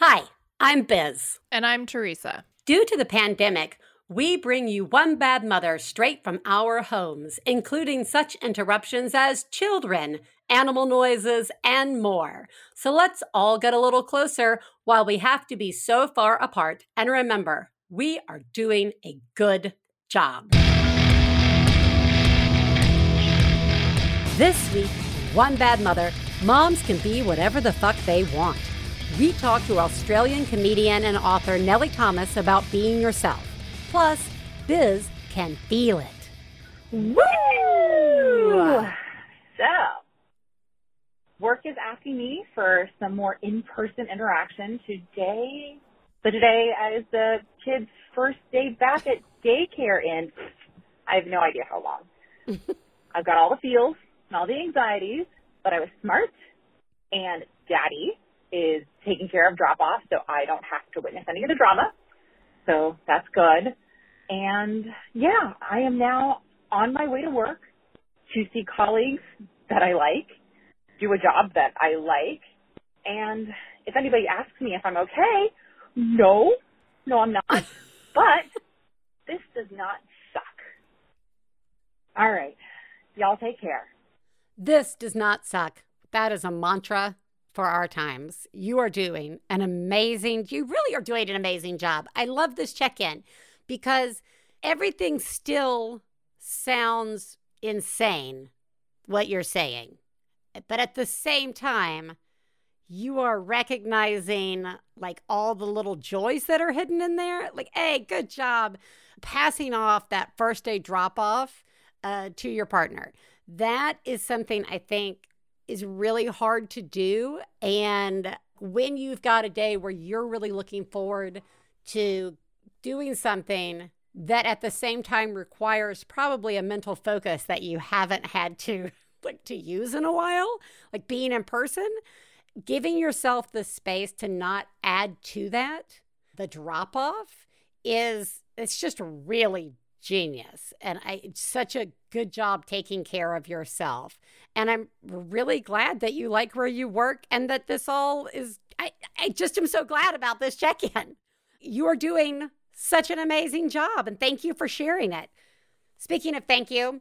Hi, I'm Biz. And I'm Teresa. Due to the pandemic, we bring you One Bad Mother straight from our homes, including such interruptions as children, animal noises, and more. So let's all get a little closer while we have to be so far apart. And remember, we are doing a good job. This week, One Bad Mother, moms can be whatever the fuck they want. We talk to Australian comedian and author Nellie Thomas about being yourself. Plus, Biz can feel it. Woo! So, work is asking me for some more in-person interaction today. So today is the kids' first day back at daycare in, I have no idea how long. I've got all the feels and all the anxieties, but I was smart, and Daddy is taking care of drop-off, so I don't have to witness any of the drama. So that's good. And yeah, I am now on my way to work to see colleagues that I like, do a job that I like. And if anybody asks me if I'm okay, no, I'm not. But this does not suck. All right. Y'all take care. This does not suck. That is a mantra for our times. You really are doing an amazing job. I love this check-in because everything still sounds insane, what you're saying. But at the same time, you are recognizing like all the little joys that are hidden in there. Like, hey, good job passing off that first day drop-off to your partner. That is something I think is really hard to do. And when you've got a day where you're really looking forward to doing something that at the same time requires probably a mental focus that you haven't had to use in a while, like being in person, giving yourself the space to not add to that, the drop off it's just really genius. And it's such a good job taking care of yourself. And I'm really glad that you like where you work and that this all is, I just am so glad about this check-in. You are doing such an amazing job and thank you for sharing it. Speaking of thank you.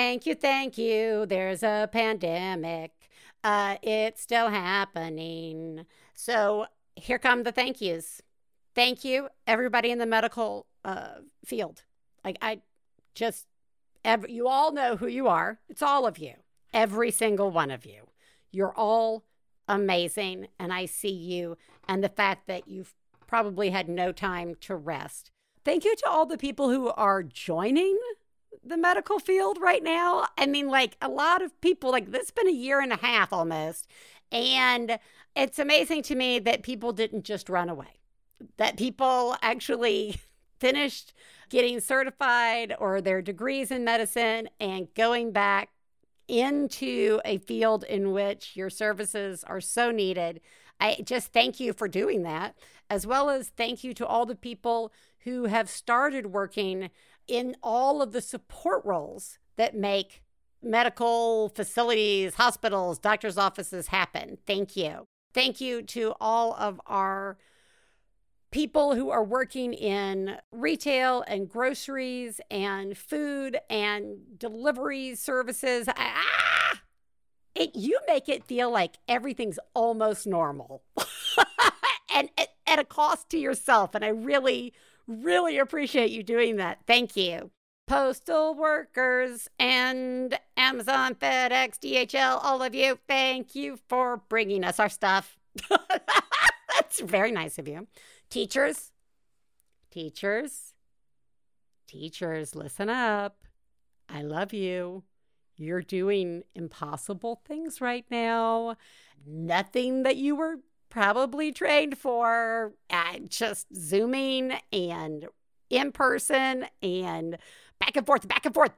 There's a pandemic. It's still happening. So here come the thank yous. Thank you, everybody in the medical field. You all know who you are. It's all of you. Every single one of you. You're all amazing, and I see you, and the fact that you've probably had no time to rest. Thank you to all the people who are joining the medical field right now. I mean, a lot of people, this has been a year and a half almost, and it's amazing to me that people didn't just run away, that people actually finished getting certified or their degrees in medicine and going back into a field in which your services are so needed. I just thank you for doing that, as well as thank you to all the people who have started working in all of the support roles that make medical facilities, hospitals, doctors' offices happen. Thank you. Thank you to all of our people who are working in retail and groceries and food and delivery services. You make it feel like everything's almost normal and at a cost to yourself. And I really, really appreciate you doing that. Thank you. Postal workers and Amazon, FedEx, DHL, all of you, thank you for bringing us our stuff. That's very nice of you. Teachers, listen up. I love you. You're doing impossible things right now. Nothing that you were probably trained for. Just Zooming and in person and back and forth.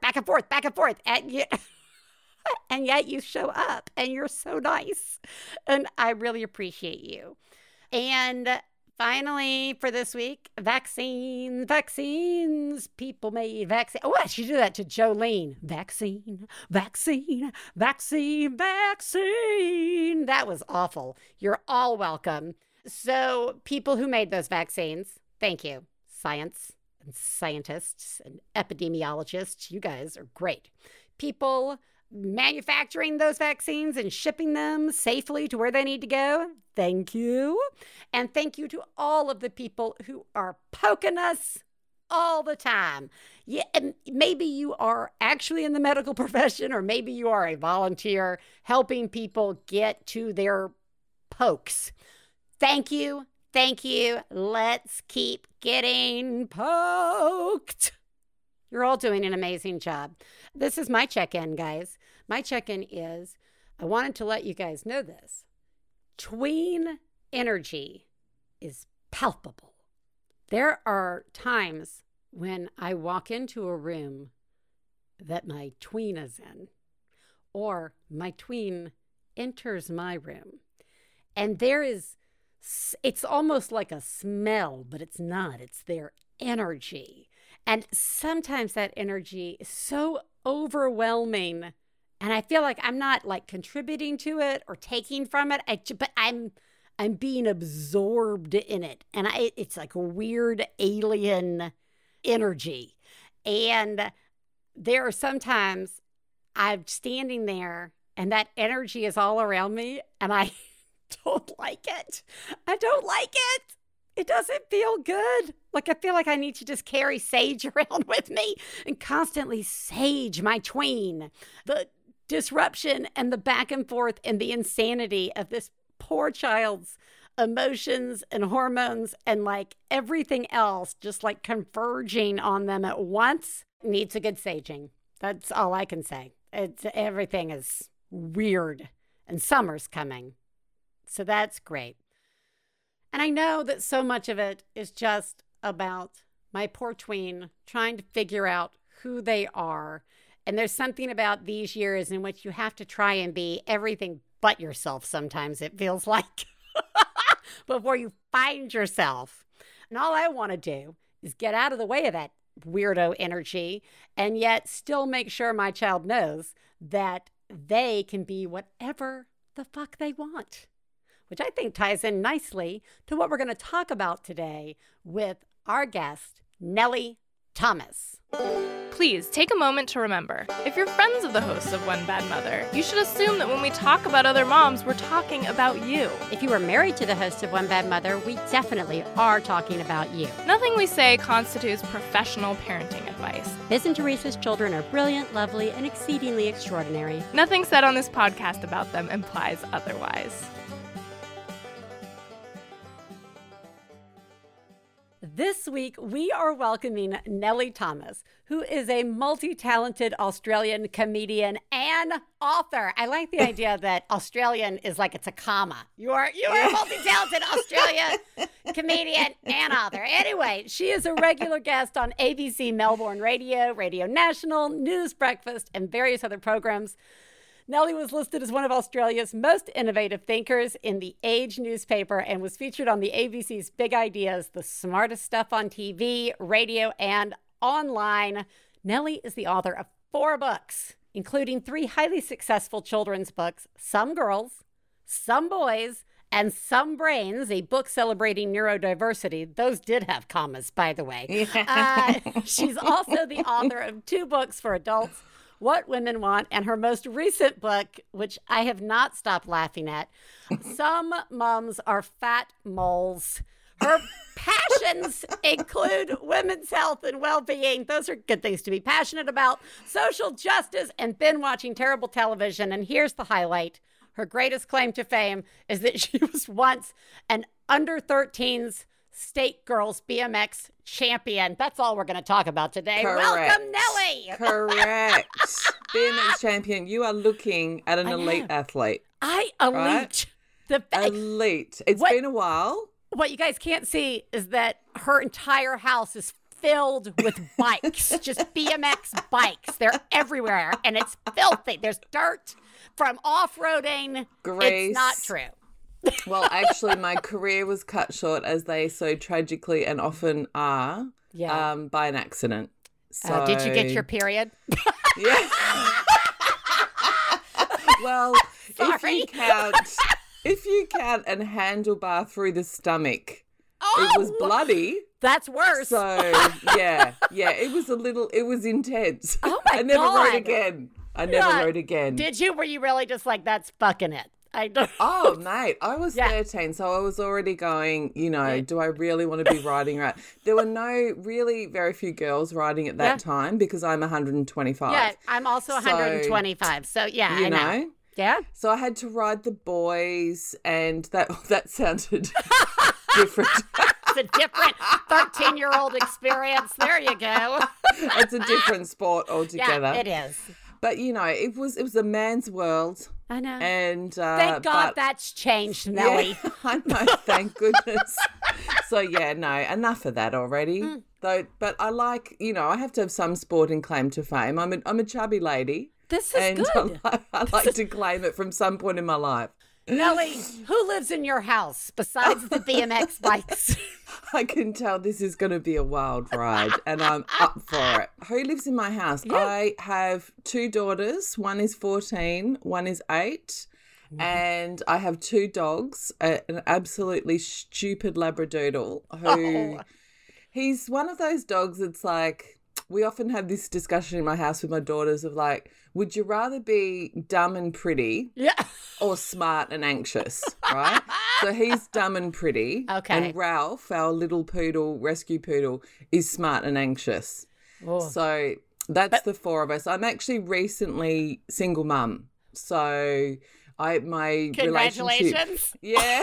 And yet you show up and you're so nice. And I really appreciate you. And finally, for this week, vaccines. People made vaccine. Oh, I should do that to Jolene. Vaccine. That was awful. You're all welcome. So people who made those vaccines, thank you. Science and scientists and epidemiologists, you guys are great. People manufacturing those vaccines and shipping them safely to where they need to go, thank you. And thank you to all of the people who are poking us all the time. Yeah, and maybe you are actually in the medical profession, or maybe you are a volunteer helping people get to their pokes. Thank you. Thank you. Let's keep getting poked. You're all doing an amazing job. This is my check-in, guys. My check-in is, I wanted to let you guys know this. Tween energy is palpable. There are times when I walk into a room that my tween is in, or my tween enters my room, and it's almost like a smell, but it's not. It's their energy. And sometimes that energy is so overwhelming, and I feel like I'm not like contributing to it or taking from it, but I'm being absorbed in it. And it's like a weird alien energy. And there are sometimes I'm standing there and that energy is all around me and I don't like it. I don't like it. It doesn't feel good. Like I feel like I need to just carry sage around with me and constantly sage my tween. The disruption and the back and forth and the insanity of this poor child's emotions and hormones and like everything else just like converging on them at once needs a good saging. That's all I can say. Everything is weird and summer's coming. So that's great. And I know that so much of it is just about my poor tween trying to figure out who they are. And there's something about these years in which you have to try and be everything but yourself sometimes, it feels like, before you find yourself. And all I want to do is get out of the way of that weirdo energy and yet still make sure my child knows that they can be whatever the fuck they want, which I think ties in nicely to what we're going to talk about today with our guest, Nellie Thomas. Please take a moment to remember, if you're friends of the hosts of One Bad Mother, you should assume that when we talk about other moms, we're talking about you. If you are married to the host of One Bad Mother, we definitely are talking about you. Nothing we say constitutes professional parenting advice. Biz and Teresa's children are brilliant, lovely, and exceedingly extraordinary. Nothing said on this podcast about them implies otherwise. This week, we are welcoming Nellie Thomas, who is a multi-talented Australian comedian and author. I like the idea that Australian is like it's a comma. You are a multi-talented Australian comedian and author. Anyway, she is a regular guest on ABC Melbourne Radio, Radio National, News Breakfast, and various other programs. Nellie was listed as one of Australia's most innovative thinkers in the Age newspaper and was featured on the ABC's Big Ideas, the smartest stuff on TV, radio, and online. Nellie is the author of 4 books, including 3 highly successful children's books, Some Girls, Some Boys, and Some Brains, a book celebrating neurodiversity. Those did have commas, by the way. Yeah. She's also the author of 2 books for adults, What Women Want, and her most recent book, which I have not stopped laughing at, Some Moms Are Fat Moles. Her passions include women's health and well-being. Those are good things to be passionate about. Social justice and binge watching terrible television. And here's the highlight. Her greatest claim to fame is that she was once an under-13s State Girls BMX champion. That's all we're going to talk about today. Correct. Welcome, Nellie. Correct. BMX champion. You are looking at an elite athlete. Elite. Right? Elite. It's been a while. What you guys can't see is that her entire house is filled with bikes, just BMX bikes. They're everywhere, and it's filthy. There's dirt from off-roading. Grace. It's not true. Well, actually, my career was cut short, as they so tragically and often are, by an accident. So, did you get your period? Yeah. Well, if you count if you count and handlebar through the stomach, Oh, it was bloody. That's worse. So, yeah, it was intense. Oh, my I never God. wrote again. I never wrote again. Did you? Were you really just like, that's fucking it? I don't. Oh, mate, I was Yeah. 13, so I was already going, do I really want to be writing right? There were very few girls writing at that time because I'm 125. Yeah, I'm also 125. So, yeah, I know. Yeah? So I had to ride the boys, and that sounded different. It's a different 13-year-old experience. There you go. It's a different sport altogether. Yeah, it is. But, it was a man's world. I know. And thank God that's changed, Nellie. Yeah, I know, thank goodness. So yeah, no, enough of that already. Though, but I like, I have to have some sporting claim to fame. I'm a chubby lady. This is and good. I like to claim it from some point in my life. Nellie, who lives in your house besides the BMX bikes? I can tell this is going to be a wild ride, and I'm up for it. Who lives in my house? Yeah. I have 2 daughters. One is 14, one is 8. And I have 2 dogs, an absolutely stupid Labradoodle who he's one of those dogs that's like, we often have this discussion in my house with my daughters of like, would you rather be dumb and pretty or smart and anxious, right? So he's dumb and pretty. Okay. And Ralph, our little rescue poodle, is smart and anxious. Oh. So that's the 4 of us. I'm actually recently single mum. So my Congratulations. relationship, yeah.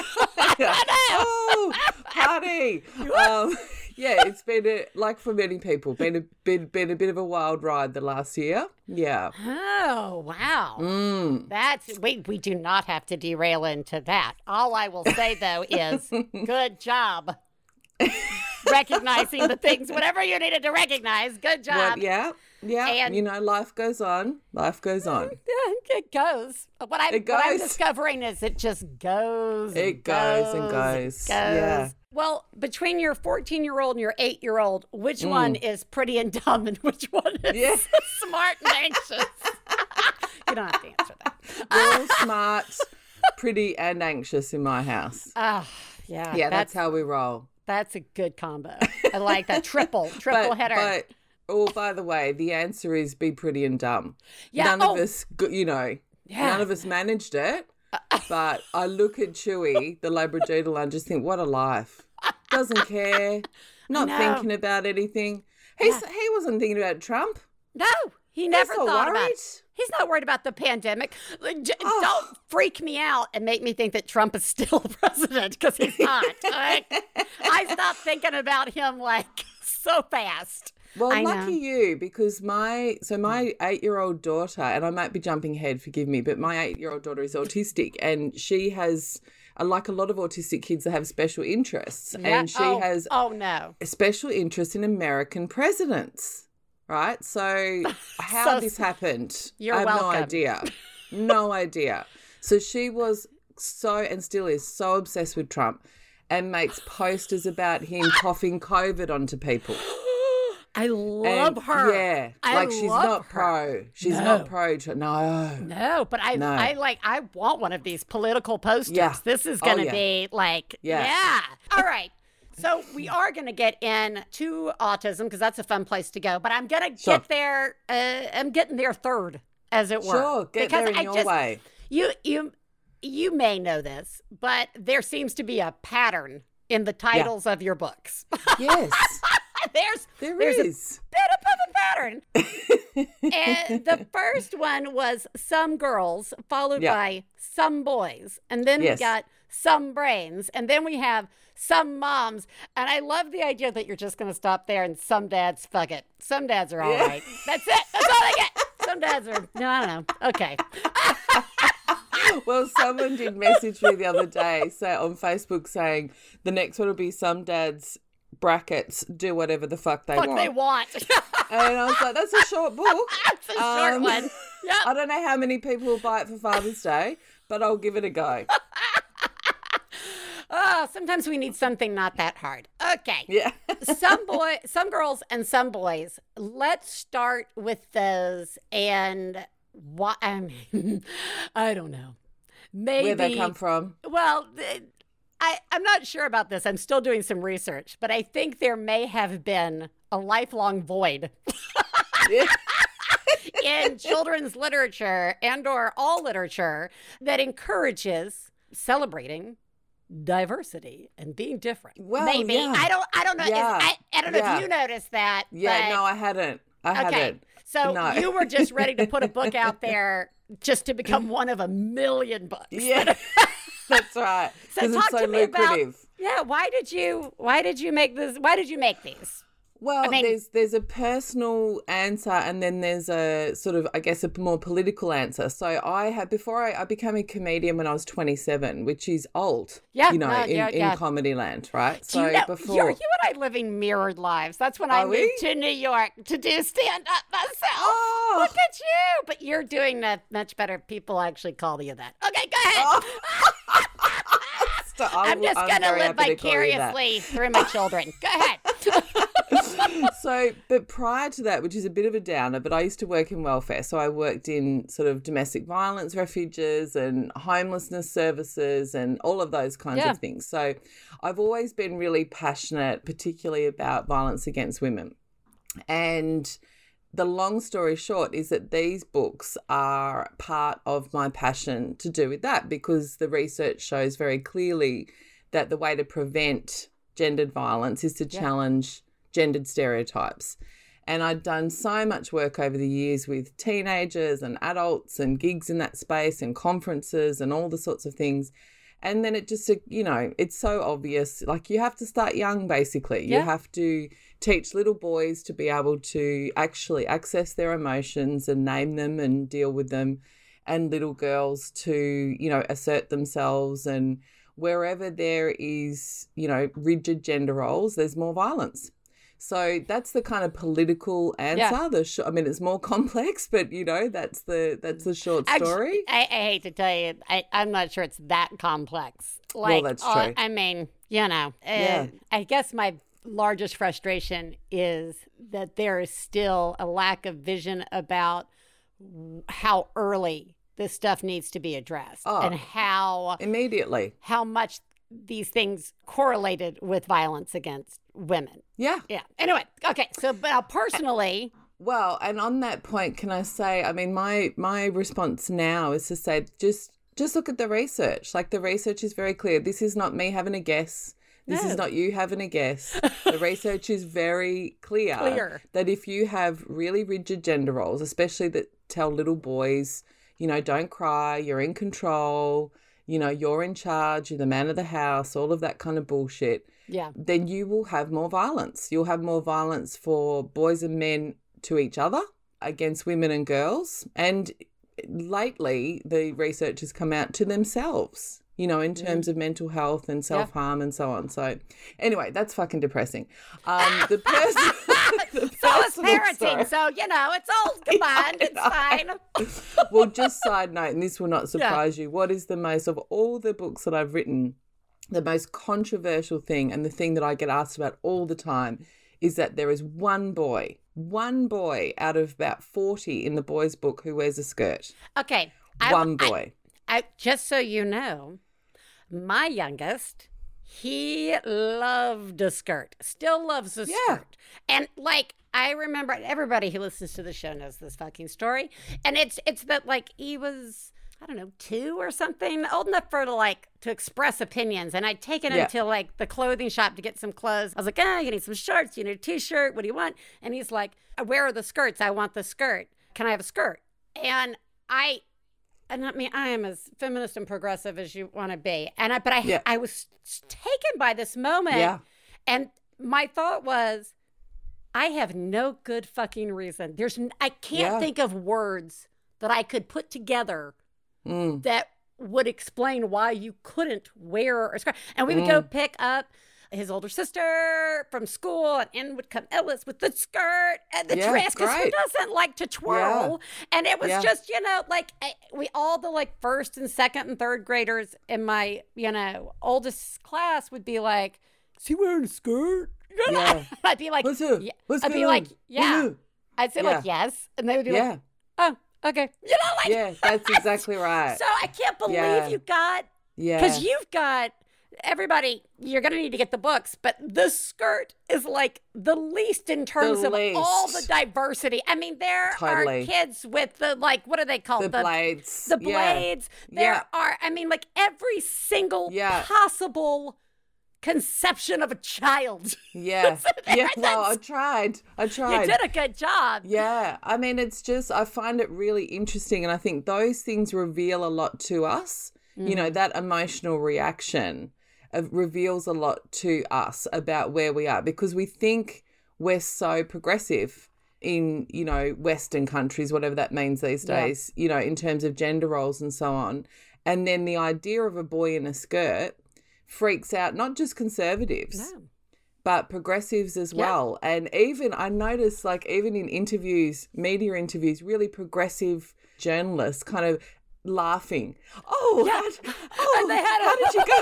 Oh, party. Yeah, it's been like for many people, been a bit of a wild ride the last year. Yeah. Oh, wow. That's we do not have to derail into that. All I will say though is good job. Recognizing the things, whatever you needed to recognize. Good job. Well, yeah. And life goes on. Life goes on. It goes. What I'm discovering is it just goes. It goes and goes. Yeah. Well, between your 14-year-old and your 8-year-old, which one is pretty and dumb and which one is smart and anxious? You don't have to answer that. We're all smart, pretty, and anxious in my house. Yeah. Yeah, that's how we roll. That's a good combo. I like that. Triple header. But, by the way, the answer is be pretty and dumb. Yeah. None of us, none of us managed it. But I look at Chewy, the Labradoodle, and just think, what a life. Doesn't care, not thinking about anything. He wasn't thinking about Trump. No, he never thought about it. He's not worried about the pandemic. Don't freak me out and make me think that Trump is still president, because he's not. I stopped thinking about him like so fast. Well, lucky you, because my 8-year-old daughter, and I might be jumping ahead, forgive me, but my 8-year-old daughter is autistic, and she has, like a lot of autistic kids that have special interests, and she has a special interest in American presidents, right? So how this happened, I have welcome. no idea. No idea. So she was and still is so obsessed with Trump and makes posters about him coughing COVID onto people. I love her. Yeah. She's not pro. She's not pro. No. No, but I want one of these political posters. Yeah. This is going to be like, All right. So we are going to get into autism because that's a fun place to go. But I'm going to get there. I'm getting there third, as it were. Sure. Get there in your way. You may know this, but there seems to be a pattern in the titles of your books. Yes. There's a bit of a pattern. And the first one was some girls, followed by some boys. And then we got some brains. And then we have some moms. And I love the idea that you're just going to stop there and some dads, fuck it. Some dads are all right. That's it. That's all I get. Some dads are, no, I don't know. Okay. Well, someone did message me the other day on Facebook saying the next one will be some dads brackets do whatever the fuck they want. And I was like, that's a short book. That's a short one. Yep. I don't know how many people will buy it for Father's Day, but I'll give it a go. Sometimes we need something not that hard. Okay. Yeah. some girls and some boys. Let's start with those. And I don't know. maybe Where'd they come from? Well, I'm not sure about this. I'm still doing some research, but I think there may have been a lifelong void in children's literature and or all literature that encourages celebrating diversity and being different. Well, maybe. yeah. I don't know. Yeah. I don't know Yeah. if you noticed that. Yeah, but... no, I hadn't. I hadn't. So No. you were just ready to put a book out there just to become one of a million books. Yeah. That's right. So Because talk it's so to me lucrative. why did you make this? Why did you make these? Well, I mean- there's a personal answer, and then there's a sort of, I guess, a more political answer. So I became a comedian when I was 27, which is old, Yeah, you know, no, in comedy land, right? Do you So know, before, you and I living mirrored lives. That's when I Are moved we? to New York to do stand up myself. Oh. Look at you! But you're doing that much better. People actually call you that. Okay, go ahead. Oh. I'm just going to very live happy to call you that. vicariously through my children. Go ahead. So, but prior to that, which is a bit of a downer, but I used to work in welfare. So I worked in sort of domestic violence refuges and homelessness services and all of those kinds Yeah. of things. So I've always been really passionate, particularly about violence against women. And the long story short is that these books are part of my passion to do with that, because the research shows very clearly that the way to prevent gendered violence is to challenge gendered stereotypes. And I'd done so much work over the years with teenagers and adults and gigs in that space and conferences and all the sorts of things. And then it just, you know, it's so obvious. Like, you have to start young, basically. Yeah. You have to teach little boys to be able to actually access their emotions and name them and deal with them, and little girls to, you know, assert themselves. And wherever there is, you know, rigid gender roles, there's more violence. So that's the kind of political answer. Yeah. I mean, it's more complex, but, you know, that's the short story. I hate to tell you, I'm not sure it's that complex. Like, that's true. I mean, you know, I guess my largest frustration is that there is still a lack of vision about how early this stuff needs to be addressed and how much these things correlated with violence against women. Yeah. Yeah. Anyway, okay. So, but personally, well, and on that point, can I say, I mean, my response now is to say, just look at the research. Like, the research is very clear. This is not me having a guess. This is not you having a guess. The research is very clear that if you have really rigid gender roles, especially that tell little boys, you know, don't cry, you're in control, you know, you're in charge, you're the man of the house, all of that kind of bullshit, then you will have more violence. You'll have more violence for boys and men to each other, against women and girls. And lately, the research has come out to themselves, you know, in terms of mental health and self-harm and so on. So anyway, that's fucking depressing. The person... so is parenting. So, you know, it's all combined. It's fine. Well, just side note, and this will not surprise you, what is the most, of all the books that I've written, the most controversial thing, and the thing that I get asked about all the time, is that there is one boy out of about 40 in the boys' book who wears a skirt. Okay. One boy. I just so you know, my youngest, he loved a skirt, still loves a skirt. And like, I remember, everybody who listens to the show knows this fucking story. And it's that, like, he was, I don't know, 2 or something, old enough for to express opinions. And I'd taken him to like the clothing shop to get some clothes. I was like, you need some shorts, you need a t-shirt, what do you want? And he's like, where are the skirts? I want the skirt. Can I have a skirt? And I mean, I am as feminist and progressive as you want to be. But I was taken by this moment. Yeah. And my thought was, I have no good fucking reason. I can't think of words that I could put together that would explain why you couldn't wear a skirt. And we would go pick up his older sister from school, and in would come Ellis with the skirt and the dress, because who doesn't like to twirl? Yeah. And it was just, you know, like, we all the like first and second and third graders in my, you know, oldest class would be like, is he wearing a skirt? Yeah. I'd be like, What's up? I'd be like, yeah. I'd say like, yes. And they would be like, oh, okay. You know, like. Yeah, that's exactly right. So I can't believe Yeah. you got. Yeah. Because you've got. Everybody, you're going to need to get the books, but the skirt is like the least in terms of all the diversity. I mean, there are kids with the, like, what are they called? The blades. The blades. There are, I mean, like every single possible conception of a child. Yeah. Yeah, well, I tried. You did a good job. Yeah. I mean, it's just, I find it really interesting. And I think those things reveal a lot to us. You know, that emotional reaction reveals a lot to us about where we are, because we think we're so progressive in, you know, Western countries, whatever that means these days, you know, in terms of gender roles and so on. And then the idea of a boy in a skirt freaks out not just conservatives, but progressives as well. And even I noticed, like, even in interviews, media interviews, really progressive journalists kind of laughing. And they had how did you go?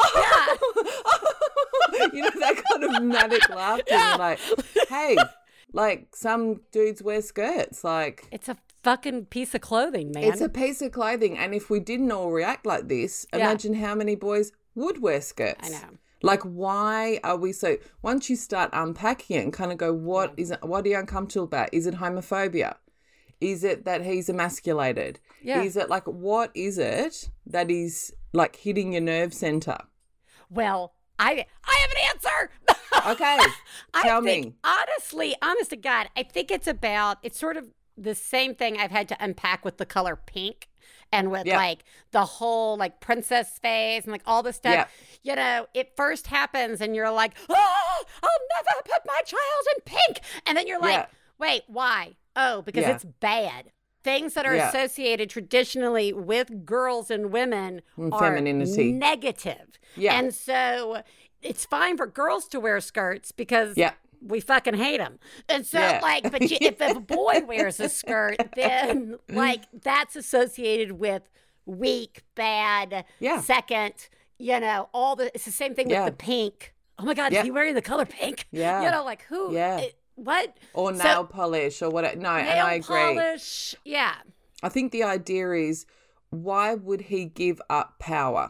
You know, that kind of manic laughter. Like, hey, like, some dudes wear skirts. Like, it's a fucking piece of clothing, man. It's a piece of clothing. And if we didn't all react like this, imagine how many boys would wear skirts. I know. Like, why are we so, once you start unpacking it and kind of go, what are you uncomfortable about? Is it homophobia? Is it that he's emasculated? Yeah. Is it, like, what is it that is, like, hitting your nerve center? Well, I have an answer. Okay, tell me. Honestly, honest to God, I think it's sort of the same thing I've had to unpack with the color pink and with, like, the whole, like, princess phase and, like, all this stuff. Yeah. You know, it first happens and you're like, oh, I'll never put my child in pink. And then you're like, wait, why? Oh, because it's bad. Things that are associated traditionally with girls and women are femininity, negative. Yeah. And so it's fine for girls to wear skirts because we fucking hate them. And so, like, but if a boy wears a skirt, then, like, that's associated with weak, bad, second, you know, it's the same thing with the pink. Oh my God, is he wearing the color pink? Yeah. You know, like, who? Yeah. What? Or nail polish or whatever. No, and I agree. Nail polish, I think the idea is, why would he give up power?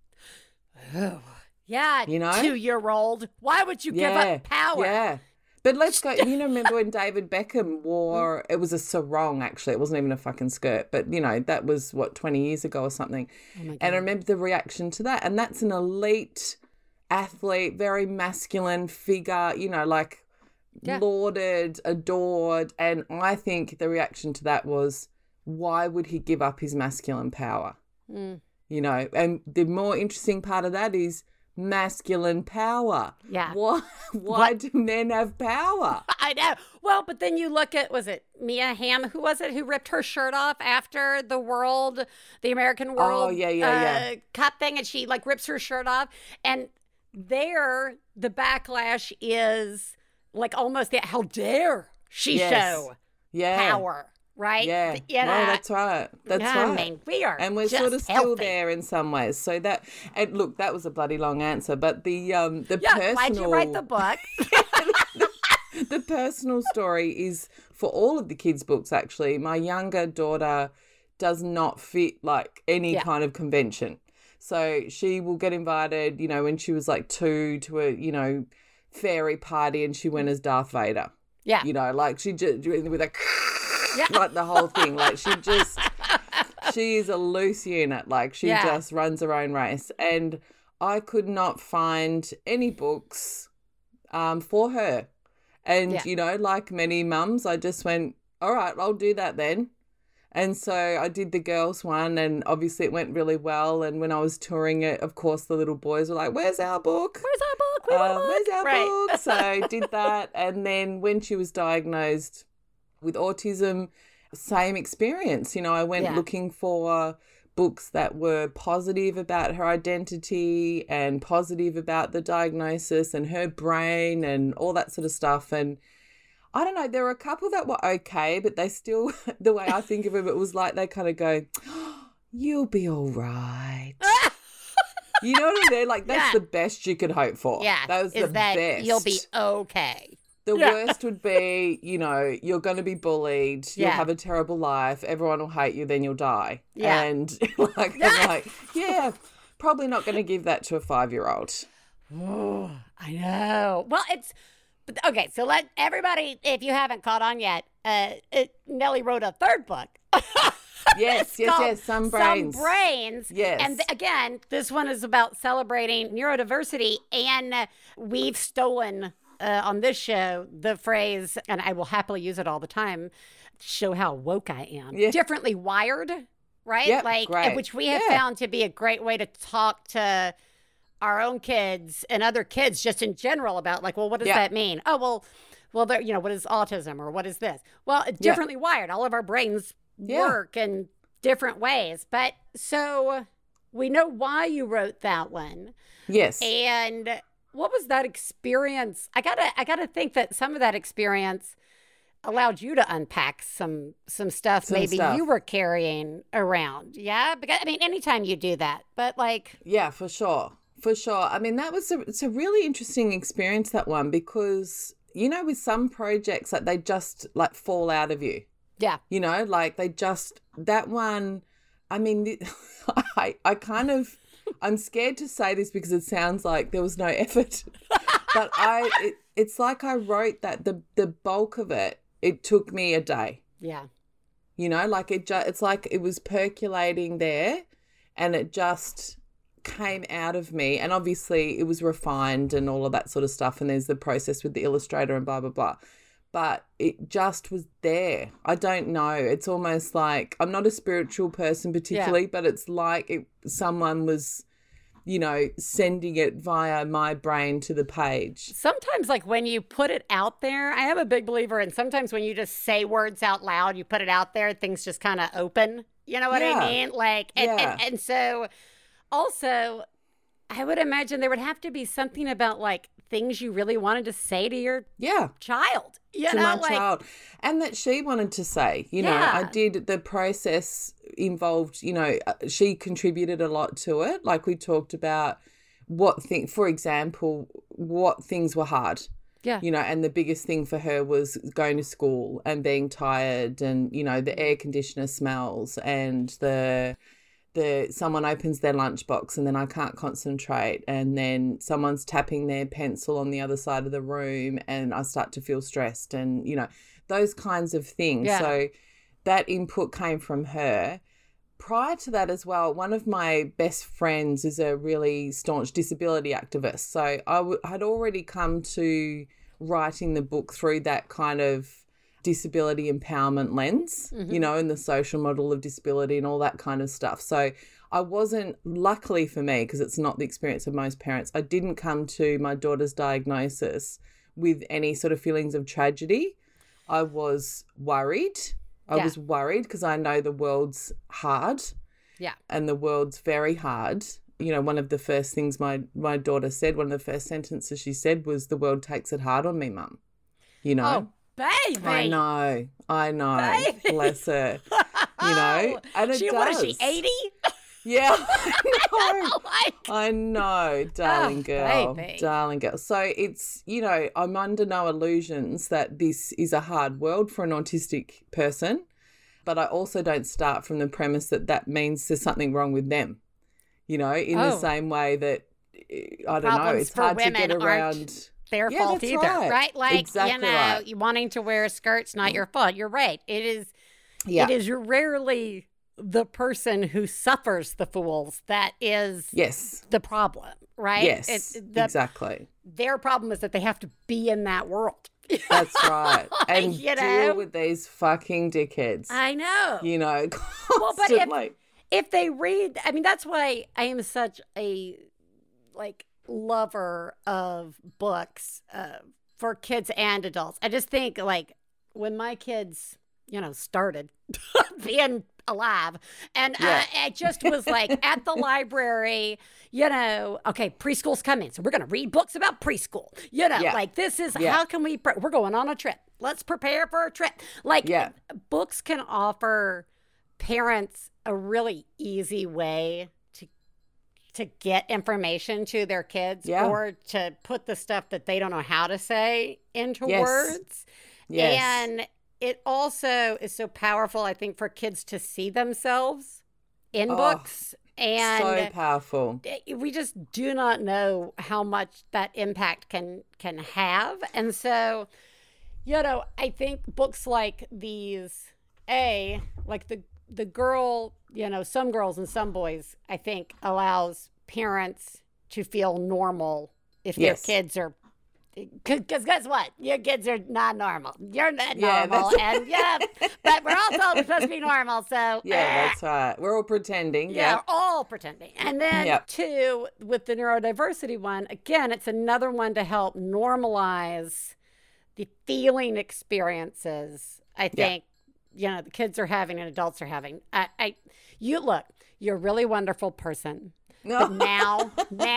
Oh, yeah, you know? 2-year-old. Why would you give up power? Yeah. But let's go, you know, remember when David Beckham wore, it was a sarong actually, it wasn't even a fucking skirt, but, you know, that was, 20 years ago or something. Oh my God. And I remember the reaction to that. And that's an elite athlete, very masculine figure, you know, like, lauded, adored, and I think the reaction to that was, why would he give up his masculine power? You know, and the more interesting part of that is masculine power. Yeah. Why do men have power? I know. Well, but then you look at, was it Mia Hamm? Who was it who ripped her shirt off after the American World Cup thing, and she, like, rips her shirt off, and there the backlash is, like, almost how dare she show power, right? Yeah. You know? No, that's right. That's right. I mean, we are and we're just sort of still healthy. there in some ways. So that, and look, that was a bloody long answer, but the personal. Why'd you write the book? The personal story is for all of the kids' books, actually. My younger daughter does not fit, like, any kind of convention. So she will get invited, you know, when she was like 2 to a, you know, fairy party, and she went as Darth Vader. Yeah. You know, like, she just, with a, like, the whole thing. Like, she is a loose unit. Like, she just runs her own race. And I could not find any books for her. And, you know, like many mums, I just went, all right, I'll do that then. And so I did the girls one, and obviously it went really well. And when I was touring it, of course, the little boys were like, where's our book? Where's our book? We want a book. Where's our book? So I did that. And then when she was diagnosed with autism, same experience. You know, I went looking for books that were positive about her identity and positive about the diagnosis and her brain and all that sort of stuff. And I don't know, there were a couple that were okay, but they still, the way I think of them, it was like they kind of go, oh, you'll be all right. You know what I mean? Like, that's the best you could hope for. Yeah. That was the best. You'll be okay. The worst would be, you're going to be bullied, you'll have a terrible life, everyone will hate you, then you'll die. Yeah. And I'm like, probably not going to give that to a 5-year-old. Oh, I know. Well, okay. So let everybody, if you haven't caught on yet, Nellie wrote a third book. Yes. Some Brains. Some Brains. Yes. And again, this one is about celebrating neurodiversity, and we've stolen on this show the phrase, and I will happily use it all the time, show how woke I am. Yeah. Differently wired, right? Yep, great. Which we have found to be a great way to talk to our own kids and other kids just in general about what does that mean? Oh, well, what is autism, or what is this? Well, it's differently wired. All of our brains work in different ways. But so we know why you wrote that one. Yes. And what was that experience? I gotta think that some of that experience allowed you to unpack some stuff you were carrying around. Yeah, because anytime you do that, but yeah, for sure. I mean, it's a really interesting experience, that one, because with some projects they just fall out of you. Yeah. They just, that one. I mean, I'm scared to say this because it sounds like there was no effort, but it's like I wrote that the bulk of it took me a day. Yeah. It's like it was percolating there, and it just came out of me. And obviously it was refined and all of that sort of stuff. And there's the process with the illustrator and blah, blah, blah. But it just was there. I don't know. It's almost like, I'm not a spiritual person particularly, but it's like someone was, sending it via my brain to the page. Sometimes when you put it out there, I am a big believer in sometimes when you just say words out loud, you put it out there, things just kind of open. You know what I mean? And so also, I would imagine there would have to be something about things you really wanted to say to your child. My child. And that she wanted to say, I did, the process involved, she contributed a lot to it. We talked about for example, what things were hard. Yeah. And the biggest thing for her was going to school and being tired, and, the air conditioner smells, and someone opens their lunchbox and then I can't concentrate, and then someone's tapping their pencil on the other side of the room and I start to feel stressed, and those kinds of things. Yeah. So that input came from her. Prior to that as well, one of my best friends is a really staunch disability activist. So I had already come to writing the book through that kind of disability empowerment lens, and the social model of disability and all that kind of stuff. So I wasn't, luckily for me, because it's not the experience of most parents, I didn't come to my daughter's diagnosis with any sort of feelings of tragedy. I was worried. I was worried because I know the world's hard. Yeah. And the world's very hard. One of the first things my daughter said, one of the first sentences she said was, "The world takes it hard on me, Mum." Oh, baby. I know. Baby. Bless her. And it does. What is she, 80? Yeah, I know, darling girl, baby. Darling girl. So it's, I'm under no illusions that this is a hard world for an autistic person, but I also don't start from the premise that means there's something wrong with them, in the same way that, I don't know, it's hard to get around. Their fault either, right? Exactly right. You wanting to wear a skirt's not your fault. You're right. It is. Yeah. It is rarely the person who suffers the fools that is the problem, right? Yes, exactly. Their problem is that they have to be in that world. That's right. And deal with these fucking dickheads. I know. Constantly. Well, but if they read, that's why I am such a lover of books for kids and adults. I just think when my kids, started being alive, and it just was at the library, okay, preschool's coming, so we're going to read books about preschool, this is how can we're going on a trip. Let's prepare for a trip. Books can offer parents a really easy way to get information to their kids or to put the stuff that they don't know how to say into words. Yes. And it also is so powerful, I think, for kids to see themselves in books. And so powerful. We just do not know how much that impact can have. And so, I think books like these, like the girl, some girls and some boys, I think allows parents to feel normal if their kids are, because guess what? Your kids are not normal. You're not normal. But we're all told we're supposed to be normal. So that's right. We're all pretending. Yeah, we're all pretending. And then two, with the neurodiversity one, again, it's another one to help normalize the feeling experiences, I think, the kids are having and adults are having. Look, you're a really wonderful person. But now,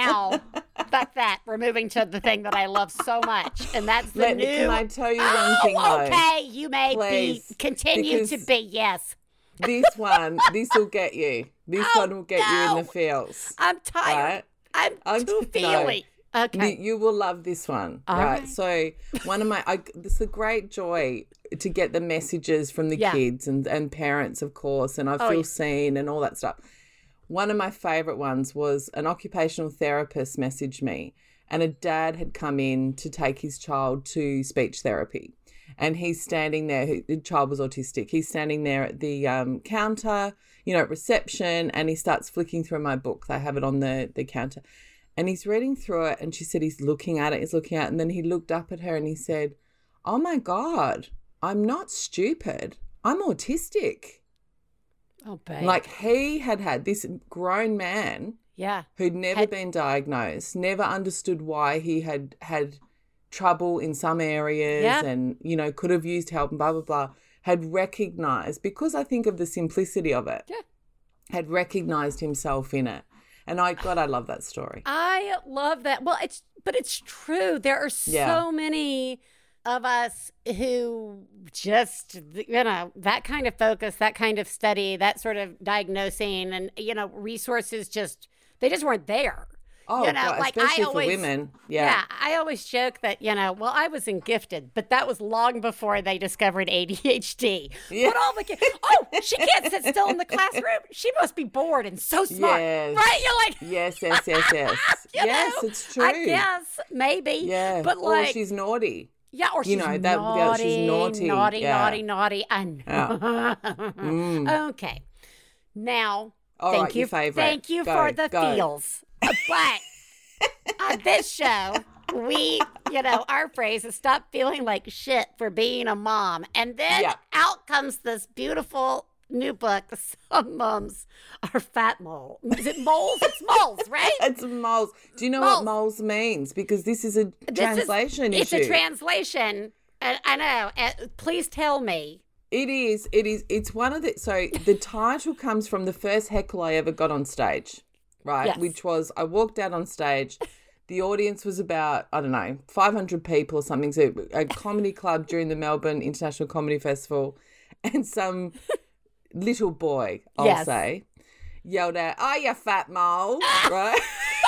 fuck that. We're moving to the thing that I love so much, and that's the new. Can I tell you one thing, though? Okay, you may continue to be, yes. This will get you. This one will get you in the feels. I'm tired. Right? I'm too feely. No. Okay. You will love this one. Right. So one of it's a great joy to get the messages from the kids and parents, of course, and I feel seen and all that stuff. One of my favourite ones was an occupational therapist messaged me, and a dad had come in to take his child to speech therapy. And he's standing there, the child was autistic. He's standing there at the counter, at reception, and he starts flicking through my book. They have it on the counter. And he's reading through it, and she said he's looking at it, and then he looked up at her and he said, "Oh my God, I'm not stupid. I'm autistic." Oh, babe. Like he had this grown man who'd never been diagnosed, never understood why he had trouble in some areas and, could have used help and blah, blah, blah, had recognised, because I think of the simplicity of it, had recognised himself in it. And I love that story. I love that. Well, it's true. There are so many of us who just, that kind of focus, that kind of study, that sort of diagnosing and, resources they just weren't there. Oh, God, especially for women. Yeah. I always joke that, I wasn't gifted, but that was long before they discovered ADHD. Yeah. But all the kids, she can't sit still in the classroom. She must be bored and so smart. Yes. Right? You're like. Yes. Yes, it's true. I guess, maybe. Yeah. But or she's naughty. Yeah, or she's naughty. She's naughty. Naughty. I know. Okay. Now, thank you for the feels. But on this show, we, our phrase is stop feeling like shit for being a mom. And then out comes this beautiful new book. Some moms are fat mole. Is it moles? It's moles, right? It's moles. Do you know what moles means? Because this is a translation issue. It's a translation. I know. Please tell me. It is. It's one of the... So the title comes from the first heckle I ever got on stage, right? Yes. Which was, I walked out on stage. The audience was about, 500 people or something. So a comedy club during the Melbourne International Comedy Festival. And some little boy, I'll say, yelled out, "Oh, you fat mole," right?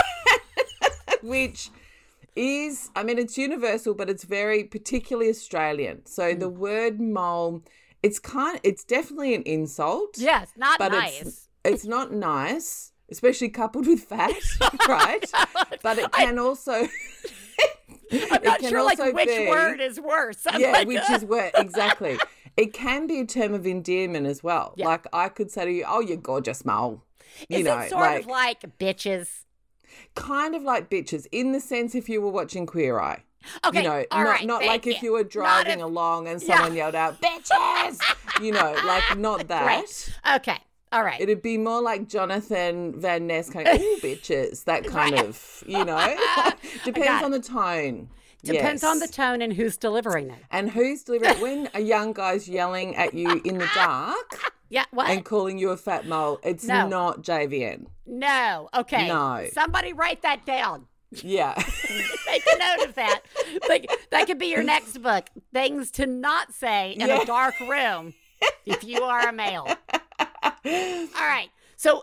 Which is, it's universal, but it's very particularly Australian. So the word mole, it's definitely an insult. Yes, not nice. It's not nice, especially coupled with fat, right? But it can also... I'm not sure, which word is worse. Which is worse, exactly. It can be a term of endearment as well. Yeah. Like I could say to you, "Oh, you gorgeous mole." Is it sort of like bitches? Kind of like bitches, in the sense if you were watching Queer Eye. Okay, not like if you were driving along and someone yelled out, "Bitches!" Not that. Right. Okay. All right. It'd be more like Jonathan Van Ness kind of, "Ooh, bitches," that kind of, Depends on the tone. Depends on the tone and who's delivering it. And who's delivering it. When a young guy's yelling at you in the dark and calling you a fat mole, it's not JVN. No. Okay. No. Somebody write that down. Yeah. Make a note of that. That could be your next book. Things to not say in a dark room if you are a male. All right. So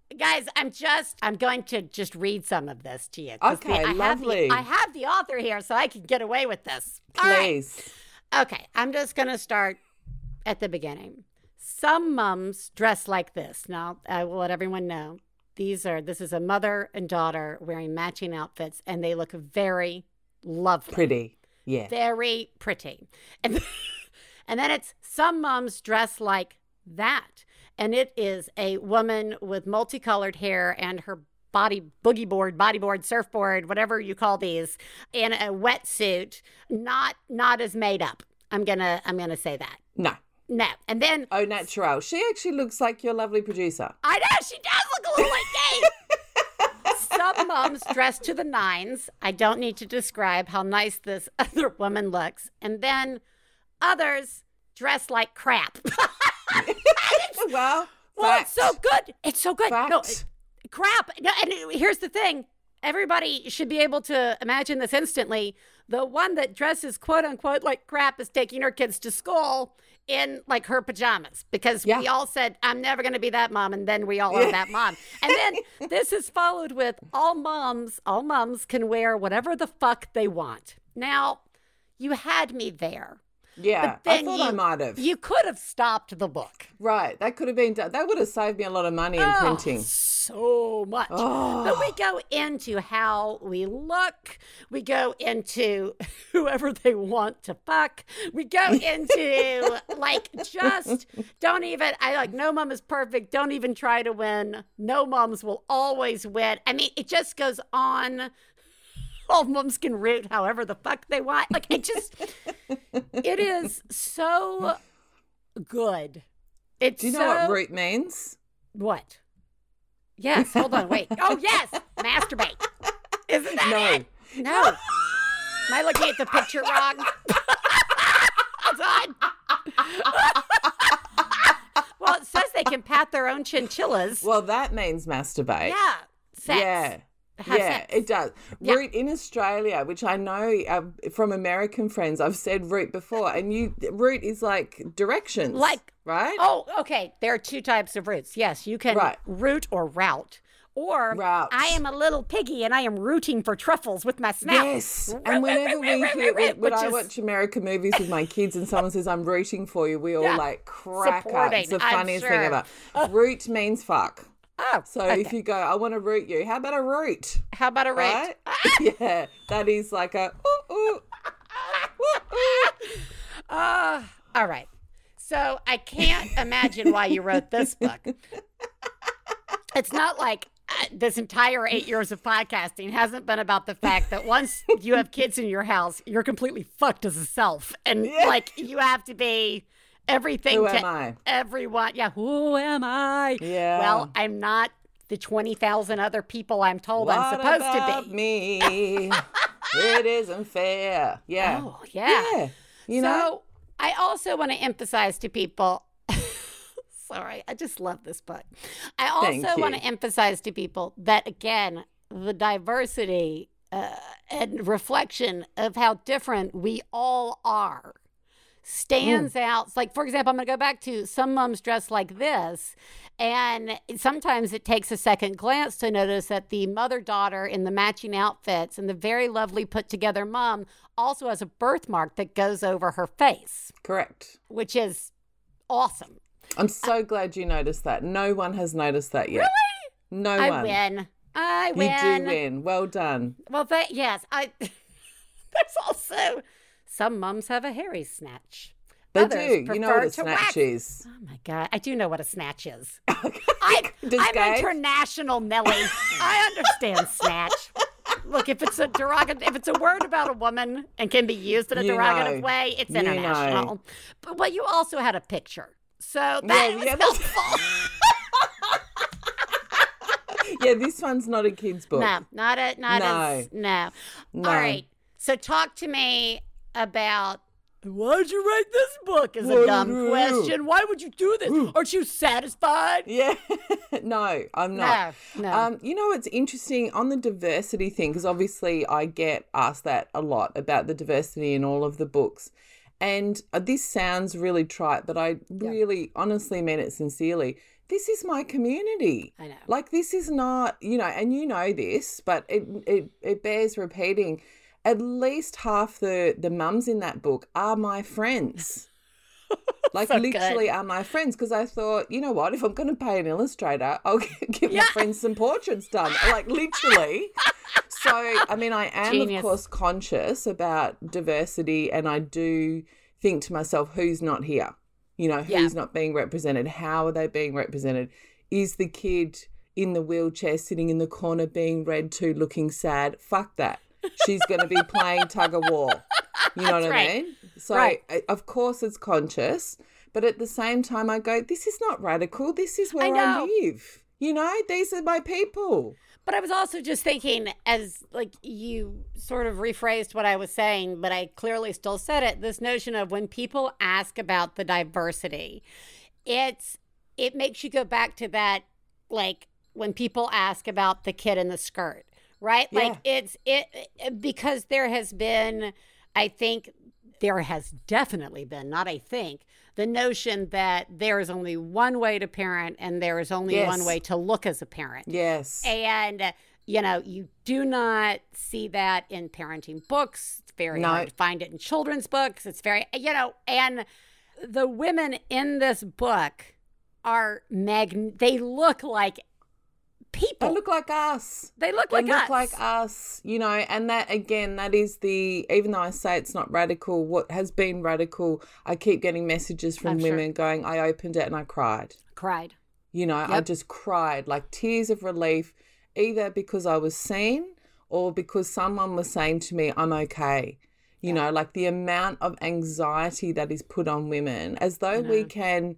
Guys, I'm going to just read some of this to you. 'Cause Okay, I lovely. have the author here, so I can get away with this. All right. Please. Okay, I'm just going to start at the beginning. Some mums dress like this. Now, I will let everyone know. This is a mother and daughter wearing matching outfits, and they look very lovely. Pretty. Yeah. Very pretty. And, and then it's some mums dress like that. And it is a woman with multicolored hair and her bodyboard, surfboard, whatever you call these, in a wetsuit, not as made up. I'm gonna say that. No. No. And then Au naturel. She actually looks like your lovely producer. I know she does look a little like me. Some mums dress to the nines. I don't need to describe how nice this other woman looks. And then others dress like crap. Well, it's so good. It's so good. Fact. No, crap. No, and here's the thing. Everybody should be able to imagine this instantly. The one that dresses quote unquote like crap is taking her kids to school in like her pajamas because we all said, I'm never going to be that mom. And then we all are that mom. And then this is followed with all moms can wear whatever the fuck they want. Now, you had me there. Yeah, I thought I might have. You could have stopped the book. Right, that could have been done. That would have saved me a lot of money in printing. So much. But we go into how we look. We go into whoever they want to fuck. We go into just no mom is perfect. Don't even try to win. No moms will always win. I mean, it just goes on. All moms can root however the fuck they want. It is so good. Do you know what root means? What? Yes. Hold on. Wait. Oh, yes. Masturbate. Isn't that it? No. Am I looking at the picture wrong? Hold on. Well, it says they can pat their own chinchillas. Well, that means masturbate. Yeah. Sex. Yeah. Sex. It does. Yeah. Root in Australia, which I know from American friends, I've said root before, and root is like directions, right? Oh, okay. There are two types of roots. Yes, you can root or route. Or Route. I am a little piggy and I am rooting for truffles with my snout. Yes. And whenever when I watch American movies with my kids and someone says, I'm rooting for you, we all crack up. It's the funniest thing ever. Root means fuck. Oh, so if you go, I want to root you, how about a root? How about a root? Right? Yeah, that is like a all right. So I can't imagine why you wrote this book. It's not like this entire 8 years of podcasting hasn't been about the fact that once you have kids in your house, you're completely fucked as a self. And you have to be everything who to am I? Everyone. Yeah, who am I? Yeah. Well, I'm not the 20,000 other people I'm told I'm supposed to be. Me? It isn't fair. Yeah. Oh, yeah. You know? I also want to emphasize to people, sorry, I just love this book. I also want to emphasize to people that, again, the diversity and reflection of how different we all are stands out. It's like, for example, I'm going to go back to some moms dress like this. And sometimes it takes a second glance to notice that the mother-daughter in the matching outfits and the very lovely put-together mom also has a birthmark that goes over her face. Correct. Which is awesome. I'm so glad you noticed that. No one has noticed that yet. Really? No one. I win. You do win. Well done. Well, yes. There's also... Some mums have a hairy snatch. They Others do. You know what a snatch is. Oh, my God. I do know what a snatch is. Okay. I'm international, Nelly. I understand snatch. Look, if it's a word about a woman and can be used in a derogative way, it's international. But you also had a picture. So that was helpful. Yeah, this one's not a kid's book. No. All right. So talk to me about why'd you write this book is a dumb question. Why would you do this? Aren't you satisfied? Yeah. No, I'm not. No. You know, it's interesting on the diversity thing, because obviously I get asked that a lot about the diversity in all of the books. And this sounds really trite, but I really honestly mean it sincerely. this is my community. I know. Like, this is not, and you know this, but it bears repeating. At least half the mums in that book are my friends. Like, So literally good. are my friends, because I thought, you know what, if I'm going to pay an illustrator, I'll give my friends some portraits done. Like, literally. So, I mean, I am, Genius. of course, conscious about diversity, and I do think to myself, who's not here? Who's not being represented? How are they being represented? Is the kid in the wheelchair sitting in the corner being read to looking sad? Fuck that. She's going to be playing tug of war. You know what I right. mean? So, Right. of course, it's conscious. But at the same time, I go, this is not radical. This is where I know. live. These are my people. But I was also just thinking, as like you sort of rephrased what I was saying, but I clearly still said it, this notion of when people ask about the diversity, it makes you go back to that, like when people ask about the kid in the skirt, right? Yeah. Like it because there has been, I think there has definitely been, not I think, the notion that there is only one way to parent and there is only Yes. one way to look as a parent. Yes. And, you do not see that in parenting books. It's very No. hard to find it in children's books. It's very, and the women in this book are they look like people. They look like us. They look They like look us. like us, and that, again, that is even though I say it's not radical, what has been radical, I keep getting messages from I'm sure. women going, I opened it and I cried. Cried. I Yep. just cried, like tears of relief, either because I was seen or because someone was saying to me, I'm okay. Like the amount of anxiety that is put on women, as though we can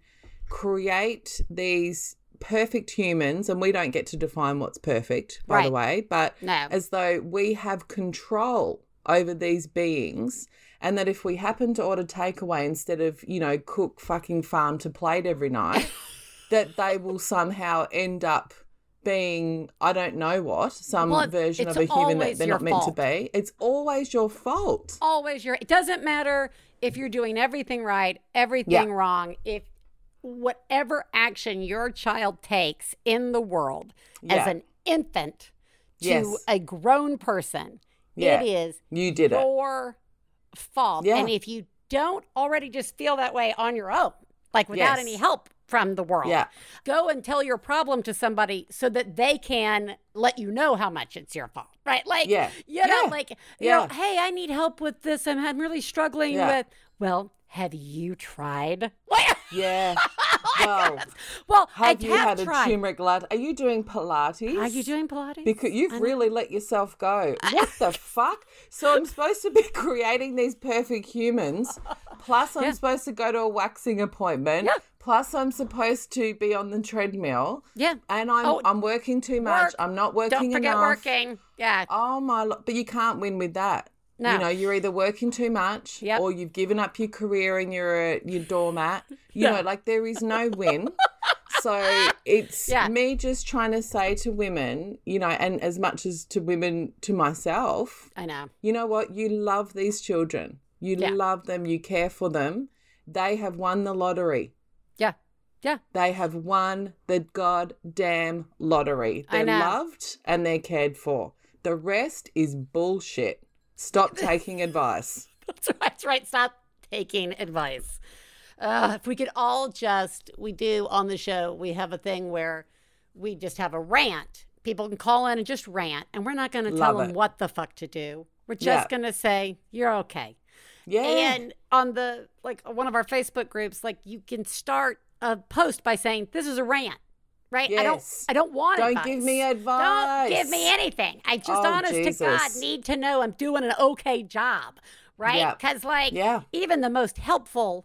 create these perfect humans, and we don't get to define what's perfect, by the Right. way, but No. as though we have control over these beings, and that if we happen to order takeaway instead of, cook fucking farm to plate every night, that they will somehow end up being, I don't know what, some Well, version it's of a human that always they're your not meant to fault. be. It's always your fault. Always it doesn't matter if you're doing everything right, everything Yeah. wrong. If whatever action your child takes in the world as Yeah. an infant to Yes. a grown person, Yeah. it is You did it. your fault. Yeah. And if you don't already just feel that way on your own, like without Yes. any help from the world, Yeah. go and tell your problem to somebody so that they can let you know how much it's your fault, right? Like, Yeah. you know, Yeah. like, Yeah. hey, I need help with this. I'm really struggling Yeah. with, well, have you tried? Yeah. Well, Well, have I you had tried. a turmeric latte? Are you doing Pilates? Are you doing Pilates? Because I you've know. really let yourself go. What the fuck? So I'm supposed to be creating these perfect humans, plus I'm Yeah. supposed to go to a waxing appointment, Yeah. plus I'm supposed to be on the treadmill, Yeah. and Oh, I'm working too much. work. I'm not working Don't forget enough. working. Yeah. Oh my! But you can't win with that. No. You're either working too much, Yep. or you've given up your career and you're your doormat. Yeah. Like there is no win. So it's Yeah. me just trying to say to women, and as much as to women, to myself, I know. you know what? You love these children. You Yeah. love them. You care for them. They have won the lottery. Yeah. Yeah. They have won the goddamn lottery. I They're know. loved and they're cared for. The rest is bullshit. Stop taking advice. That's right. Stop taking advice. If we could all we do on the show, we have a thing where we just have a rant. People can call in and just rant, and we're not going to tell Love them it. what the fuck to do. We're just Yeah. going to say, you're okay. Yeah. And on one of our Facebook groups, you can start a post by saying, this is a rant. Right? Yes. I don't want Don't advice. give me Don't advice. give me anything. I just, Oh, honest to God, Jesus. need to know I'm doing an okay job. Right? Yep. Because, Yeah. even the most helpful,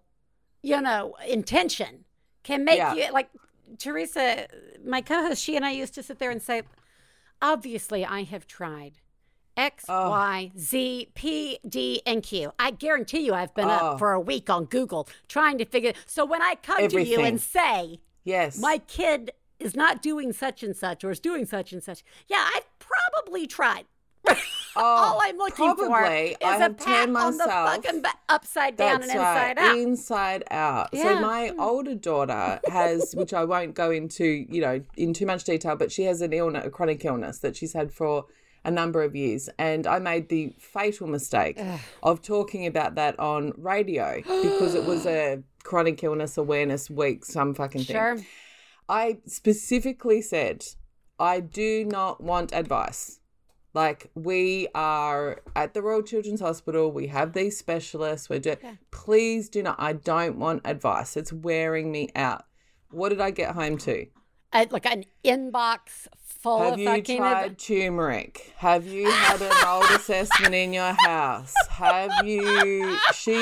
intention can make Yeah. you, Teresa, my co-host, she and I used to sit there and say, obviously, I have tried X, Oh. Y, Z, P, D, and Q. I guarantee you I've been Oh. up for a week on Google trying to figure. So when I come to you Everything. and say, Yes. my kid is not doing such and such or is doing such and such, yeah, I've probably tried. All I'm looking for probably. is I a have pat turned on the myself- fucking upside down That's and right, inside out. inside out. Yeah. So my older daughter has, which I won't go into, in too much detail, but she has a chronic illness that she's had for a number of years. And I made the fatal mistake of talking about that on radio because it was a chronic illness awareness week, some fucking thing. Sure. I specifically said, I do not want advice. Like, we are at the Royal Children's Hospital. We have these specialists. Please do not. I don't want advice. It's wearing me out. What did I get home to? Like an inbox full Have of you fucking... tried turmeric? Have you had an old assessment in your house? Have you...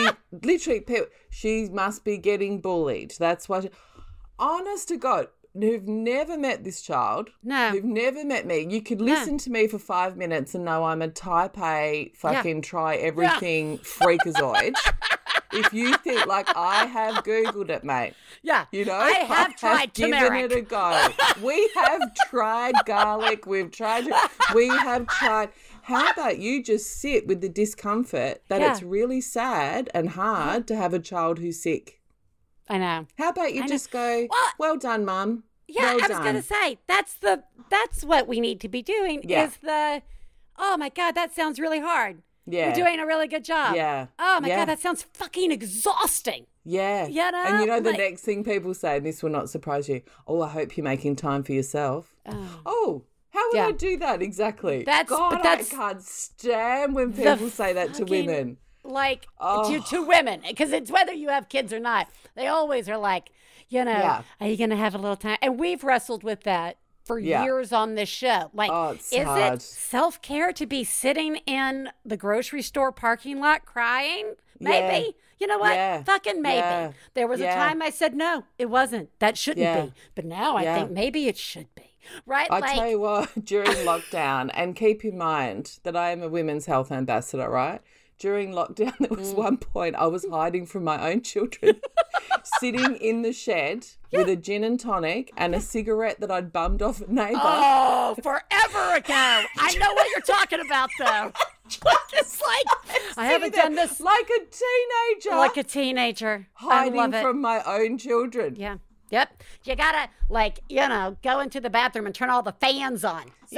She must be getting bullied. That's why... Honest to God, who've never met this child, No. who've never met me, you could listen to me for 5 minutes and know I'm a type A fucking try everything freakazoid. If you think, like, I have Googled it, mate. Yeah. I have tried given turmeric. it a go. We have tried garlic. We have tried. How about you just sit with the discomfort that it's really sad and hard to have a child who's sick? I know. How about you just go, well done, Mum. Yeah, well I was going to say, that's what we need to be doing is oh my God, that sounds really hard. Yeah. You're doing a really good job. Yeah. Oh my Yeah. God, that sounds fucking exhausting. Yeah. You know? And the Like- next thing people say, and this will not surprise you, I hope you're making time for yourself. Oh, how would Yeah. I do that exactly? That's- God, but that's I can't stand when the people say that to fucking- women. Like to women, because it's whether you have kids or not. They always are like, are you going to have a little time? And we've wrestled with that for years on this show. Like, it's is hard. it self-care to be sitting in the grocery store parking lot crying? Maybe. Yeah. You know what? Yeah. Fucking maybe. Yeah. There was a Yeah. time I said, no, it wasn't. That shouldn't Yeah. be. But now I Yeah. think maybe it should be. Right? I tell you what, during lockdown, and keep in mind that I am a women's health ambassador, right? During lockdown, there was one point I was hiding from my own children, sitting in the shed with a gin and tonic and a cigarette that I'd bummed off a neighbour. Oh, forever ago. I know what you're talking about, though. It's like, I haven't done this like a teenager. like a teenager. I love hiding it. from my own children. Yeah. Yep. You gotta, go into the bathroom and turn all the fans on. So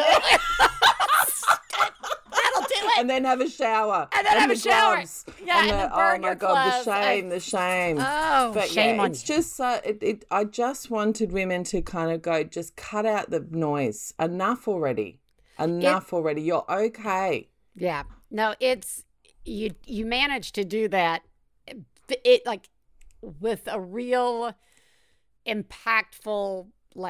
that'll do it. And then have a shower. And then have the a shower. gloves. Yeah, and then burn oh my your God, clothes. the shame. Oh, But shame on it's you. just I just wanted women to kind of go, just cut out the noise. Enough already. Already. You're okay. Yeah. No, it's you managed to do that. It like with a real impactful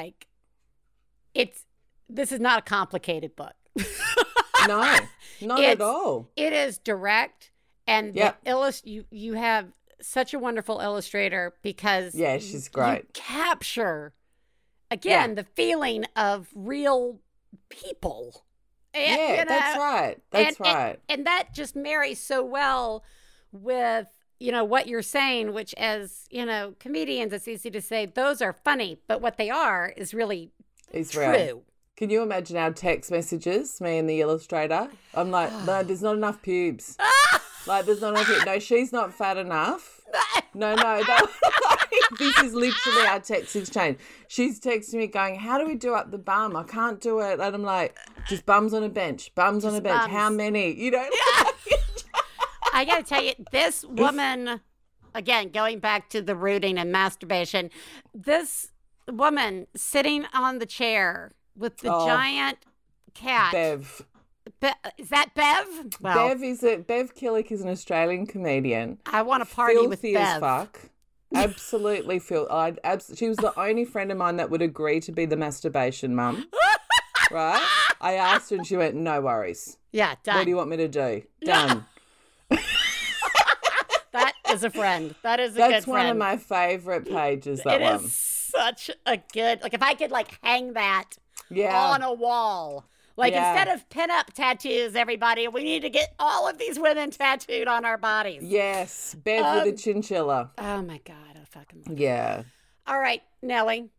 this is not a complicated book. No, not at all. It is direct and Yep. you have such a wonderful illustrator because Yeah, she's great. You capture again the feeling of real people. And, Yeah, that's right. That's right. And that just marries so well with, what you're saying, which as, comedians, it's easy to say those are funny, but what they are is really It's true. real. Can you imagine our text messages, me and the illustrator? I'm like, no, there's not enough pubes. There's not enough pubes. No, she's not fat enough. No. This is literally our text exchange. She's texting me going, how do we do up the bum? I can't do it. And I'm like, just bums on a bench. Bums on a bench. bums. How many? I got to tell you, this woman, again, going back to the rooting and masturbation, this woman sitting on the chair with the giant cat. Bev. Is that Bev? Well, Bev Killick is an Australian comedian. I want to party with Filthy as Bev. fuck. Absolutely she was the only friend of mine that would agree to be the masturbation mum. Right? I asked her and she went, no worries. Yeah, done. What do you want me to do? Done. That is a friend. That is a good friend. That's one of my favourite pages, that It one. is such a good, if I could hang that Yeah. on a wall. Yeah. Instead of pin-up tattoos, everybody, we need to get all of these women tattooed on our bodies. Yes. Bev with a chinchilla. Oh, my God. I fucking love it. Yeah. All right, Nellie.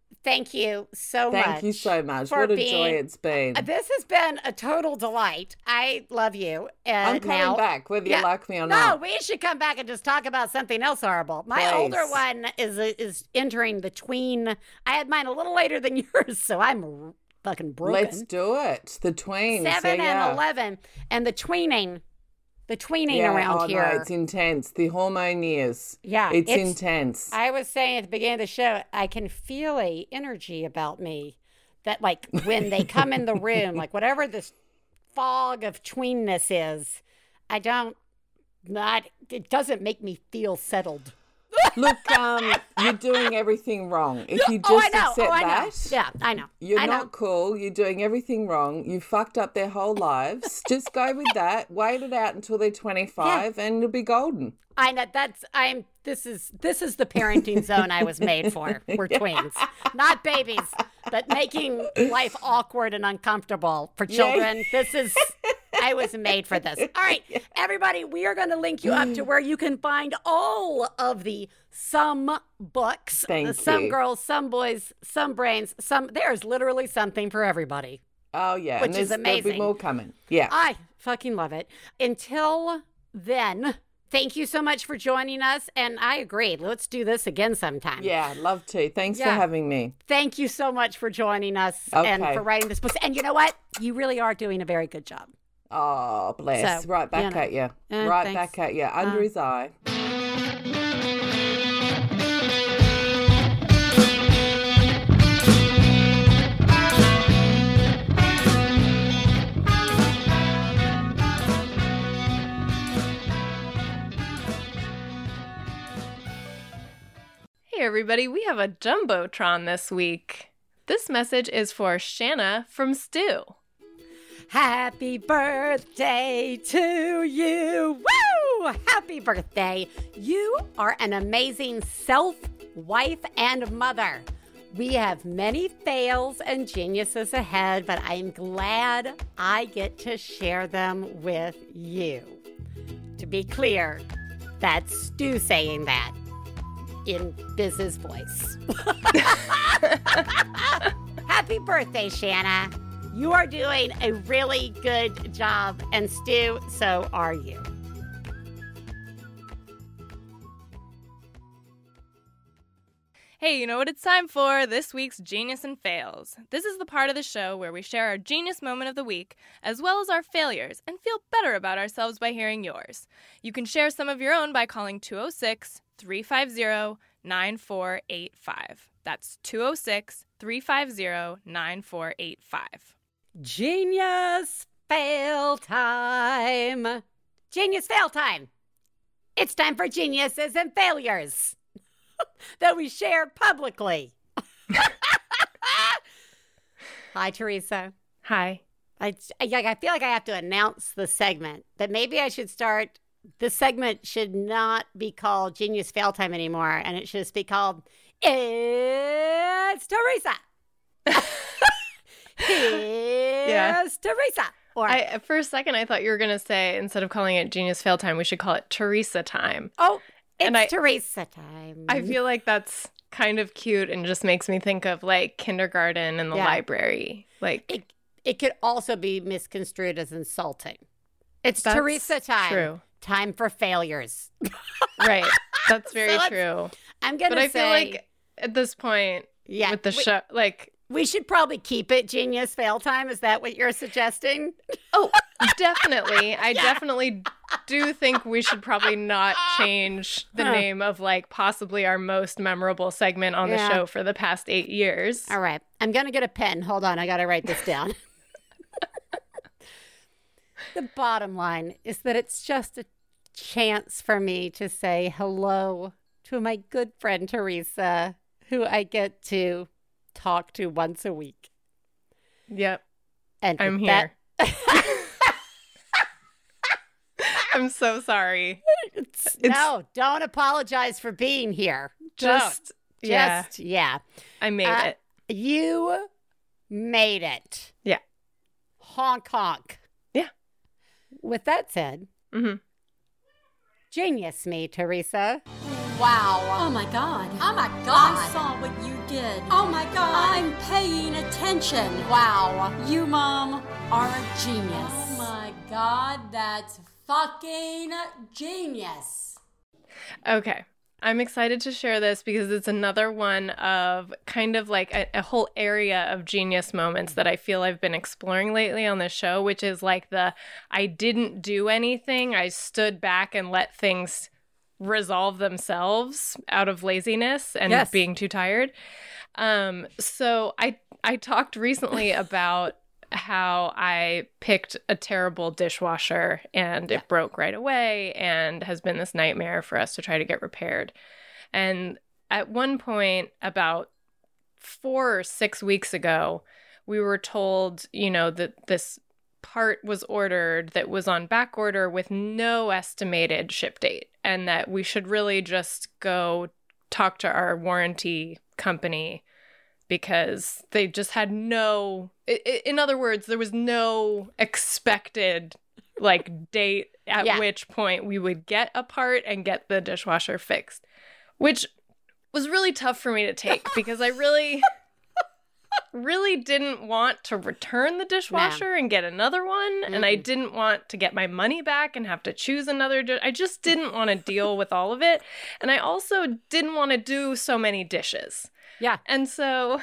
thank you so much. Thank you so much. for What a being- joy it's been. This has been a total delight. I love you. I'm coming now, back, whether Yeah. you like me or No, not. we should come back and just talk about something else horrible. My Please. older one is entering the tween. I had mine a little later than yours, so I'm fucking broken. Let's do it. The tweens. 7 yeah. and 11. And the tweening yeah. around here. No, it's intense. The hormone years. Yeah, It's it's- intense. I was saying at the beginning of the show, I can feel a energy about me that, like, when they come in the room, like whatever this fog of tweenness is, it doesn't make me feel settled. Look, you're doing everything wrong. If you just I know. accept I know. that, Yeah, I know. you're I know. not cool. You're doing everything wrong. You fucked up their whole lives. Just go with that. Wait it out until they're 25, and you'll be golden. I know this is the parenting zone I was made for. We're tweens. Not babies, but making life awkward and uncomfortable for children. I was made for this. All right, everybody, we are going to link you up to where you can find all of the Some books. Thank Some you. girls, some boys, some brains, there's literally something for everybody. Oh, yeah. Which and is there'll amazing. be more coming. Yeah. I fucking love it. Until then, thank you so much for joining us. And I agree. Let's do this again sometime. Yeah, love to. Thanks for Yeah. having me. Thank you so much for joining us and Okay. for writing this book. And you know what? You really are doing a very good job. Oh, bless. So, right back you know. at you. Right Thanks. back at you. Under his eye. Hey everybody, we have a Jumbotron this week. This message is for Shanna from Stu. Happy birthday to you. Woo! Happy birthday. You are an amazing self, wife, and mother. We have many fails and geniuses ahead, but I'm glad I get to share them with you. To be clear, that's Stu saying that in Biz's voice. Happy birthday, Shanna. You are doing a really good job, and Stu, so are you. Hey, you know what it's time for? This week's Genius and Fails. This is the part of the show where we share our genius moment of the week, as well as our failures, and feel better about ourselves by hearing yours. You can share some of your own by calling 206-350-9485. That's 206-350-9485. Genius fail time. Genius fail time. It's time for geniuses and failures that we share publicly. Hi, Teresa. Hi. I feel like I have to announce the segment, but maybe I should start. This segment should not be called Genius Fail Time anymore, and it should just be called It's Teresa. Here's Teresa. Or For a second, I thought you were going to say, instead of calling it Genius Fail Time, we should call it Teresa Time. oh, it's and I- Teresa time. I feel like that's kind of cute and just makes me think of like kindergarten and the Yeah. library. Like it could also be misconstrued as insulting. It's That's Teresa time. true. Time for failures. Right. That's very let's- true. I'm gonna But I say, feel like at this point yeah, with the show, like, we should probably keep it Genius Fail Time. Is that what you're suggesting? oh, definitely. I definitely do think we should probably not change the Huh. name of like possibly our most memorable segment on the Yeah. show for the past 8 years. All right. I'm going to get a pen. Hold on. I got to write this down. The bottom line is that it's just a chance for me to say hello to my good friend Teresa, who I get to talk to once a week. Yep. And I'm with that- here. I'm so sorry. No, don't apologize for being here. Just, yeah, Yeah. I made it. You made it. Yeah. Honk, honk. Yeah. With that said, Mm-hmm. genius me, Teresa. Wow. Oh my God. Oh my God. I saw what you good. Oh my God. I'm paying attention. Wow. You, Mom, are a genius. Oh my God, that's fucking genius. Okay. I'm excited to share this because it's another one of kind of like a whole area of genius moments that I feel I've been exploring lately on this show, which is like I didn't do anything. I stood back and let things resolve themselves out of laziness and being too tired. So I talked recently about how I picked a terrible dishwasher and it broke right away and has been this nightmare for us to try to get repaired. And at one point, about 4 or 6 weeks ago, we were told, that this part was ordered that was on back order with no estimated ship date, and that we should really just go talk to our warranty company because they just had in other words, there was no expected date at which point we would get a part and get the dishwasher fixed, which was really tough for me to take because I really didn't want to return the dishwasher and get another one. And I didn't want to get my money back and have to choose another. I just didn't want to deal with all of it. And I also didn't want to do so many dishes. Yeah. And so,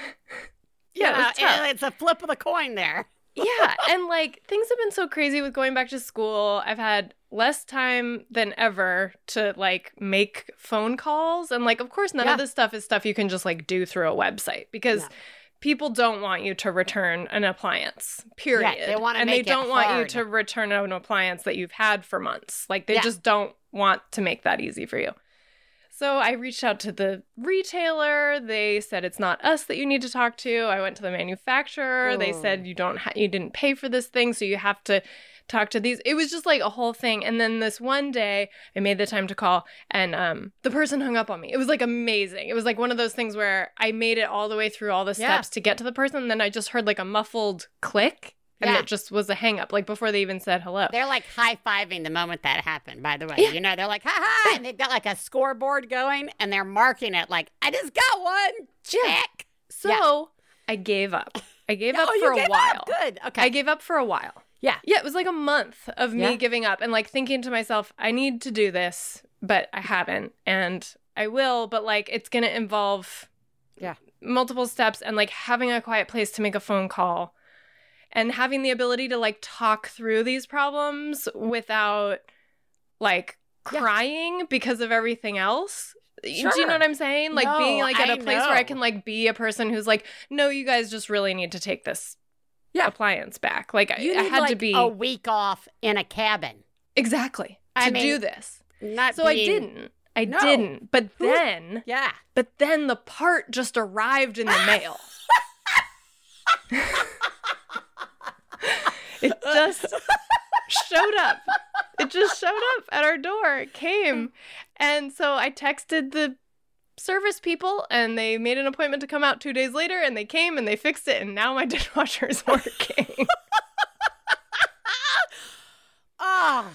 it's a flip of the coin there. Yeah. And things have been so crazy with going back to school. I've had less time than ever to make phone calls. And of course, none of this stuff is stuff you can just do through a website because people don't want you to return an appliance, period. Yeah, they want to and make they don't it want you hard. to return an appliance that you've had for months. They just don't want to make that easy for you. So I reached out to the retailer. They said it's not us that you need to talk to. I went to the manufacturer. Oh. They said you didn't pay for this thing, so you have to talk to these. It was just a whole thing. And then this one day, I made the time to call, and the person hung up on me. It was amazing. It was one of those things where I made it all the way through all the steps to get to the person, and then I just heard a muffled click. And it just was a hang up, before they even said hello. They're high-fiving the moment that happened, by the way. Yeah. They're ha-ha, and they've got a scoreboard going, and they're marking it I just got one. Check. So I gave up. I gave up for a while. Good. Okay. I gave up for a while. Yeah. Yeah, it was a month of me giving up and thinking to myself, I need to do this, but I haven't. And I will, but it's going to involve multiple steps and having a quiet place to make a phone call. And having the ability to talk through these problems without crying because of everything else. Sure. Do you know what I'm saying? No, being at a place know. where I can be a person who's no, you guys just really need to take this appliance back. You I need had to be a week off in a cabin. Exactly. I to mean, do this. So I didn't. I didn't. But then the part just arrived in the mail. It just showed up. It just showed up at our door. It came. And so I texted the service people and they made an appointment to come out 2 days later and they came and they fixed it and now my dishwasher is working. Oh,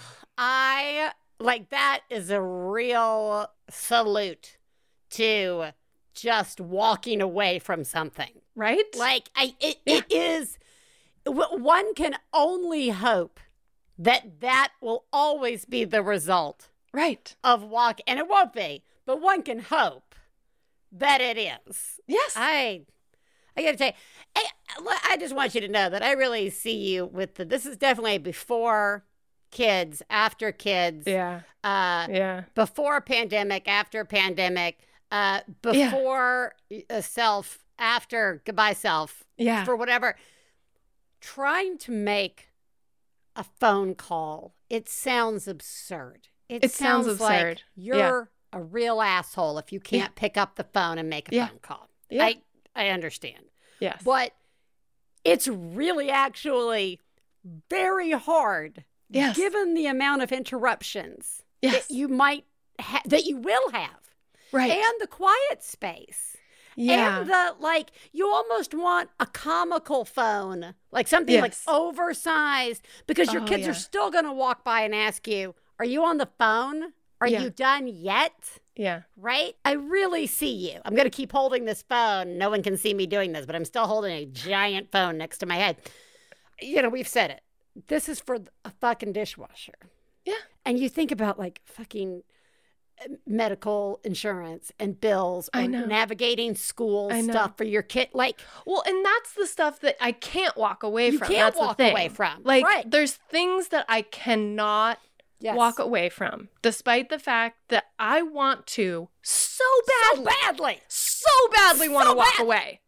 that is a real salute to just walking away from something. Right? It is. One can only hope that will always be the result. Right. Of walk, and it won't be, but one can hope that it is. Yes. I got to tell you, I just want you to know that I really see you with this is definitely before kids, after kids. Yeah. Before pandemic, after pandemic, before self, after goodbye self. Yeah. For whatever. Trying to make a phone call, it sounds absurd. It sounds absurd. like you're a real asshole if you can't pick up the phone and make a phone call. Yeah. I understand. Yes. But it's really actually very hard given the amount of interruptions that you might that you will have. Right. And the quiet space. Yeah. And you almost want a comical phone, something oversized, because your kids are still going to walk by and ask you, are you on the phone? Are Yeah. you done yet? Yeah. Right? I really see you. I'm going to keep holding this phone. No one can see me doing this, but I'm still holding a giant phone next to my head. You know, we've said it. This is for a fucking dishwasher. Yeah. And you think about like fucking medical insurance and bills I or know. navigating school I know. stuff for your kid. Like, Well, and that's the stuff that I can't walk away You from. can't That's the walk thing. away from. Like, Right. there's things that I cannot yes. walk away from, despite the fact that I want to so so badly badly. want to So walk bad. away.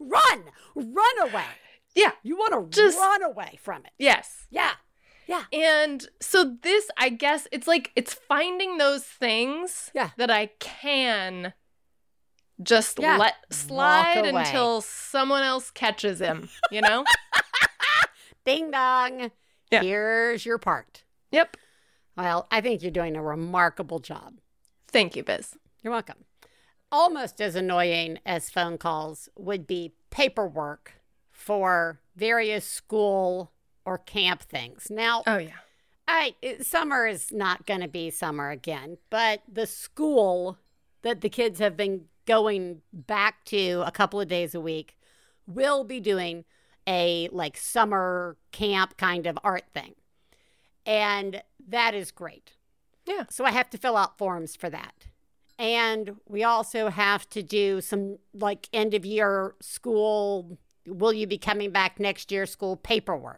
Run away. Yeah. You want to Just- run away from it. Yes. Yeah. And so this, I guess, it's like, it's finding those things Yeah. that I can just Yeah. let slide away. until someone else catches him, you know? Ding dong. Yeah. Here's your part. Yep. Well, I think you're doing a remarkable job. Thank you, Biz. You're welcome. Almost as annoying as phone calls would be paperwork for various school or camp things. Now, Oh, yeah. summer is not going to be summer again, but the school that the kids have been going back to a couple of days a week will be doing a like summer camp kind of art thing. And that is great. Yeah. So I have to fill out forms for that. And we also have to do some like end of year school, will you be coming back next year school paperwork,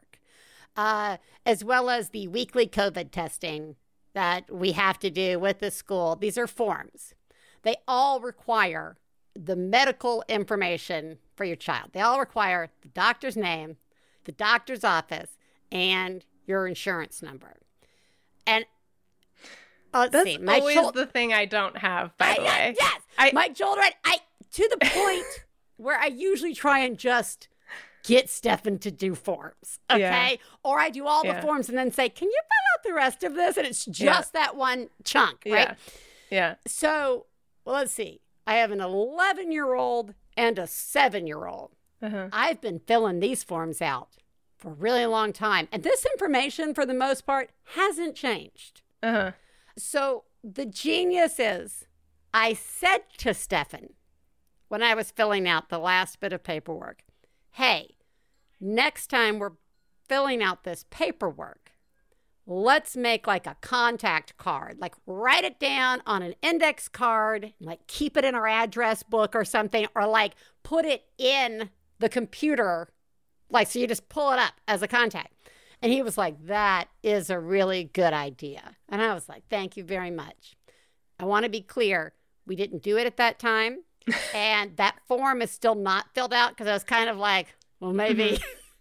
as well as the weekly COVID testing that we have to do with the school. These are forms. They all require the medical information for your child. They all require the doctor's name, the doctor's office, and your insurance number. And let's That's see. My always the thing I don't have, by the way. Yes. My children, to the point where I usually try and just get Stefan to do forms, okay? Yeah. Or I do all the Yeah. forms and then say, can you fill out the rest of this? And it's just that one chunk, right? Yeah. So, well, let's see. I have an 11-year-old and a 7-year-old. Uh-huh. I've been filling these forms out for a really long time. And this information, for the most part, hasn't changed. Uh-huh. So the genius is, I said to Stefan when I was filling out the last bit of paperwork, hey, next time we're filling out this paperwork, let's make like a contact card, like write it down on an index card, like keep it in our address book or something, or like put it in the computer, like so you just pull it up as a contact. And he was like, that is a really good idea. And I was like, thank you very much. I want to be clear. We didn't do it at that time. And that form is still not filled out because I was kind of like, well, maybe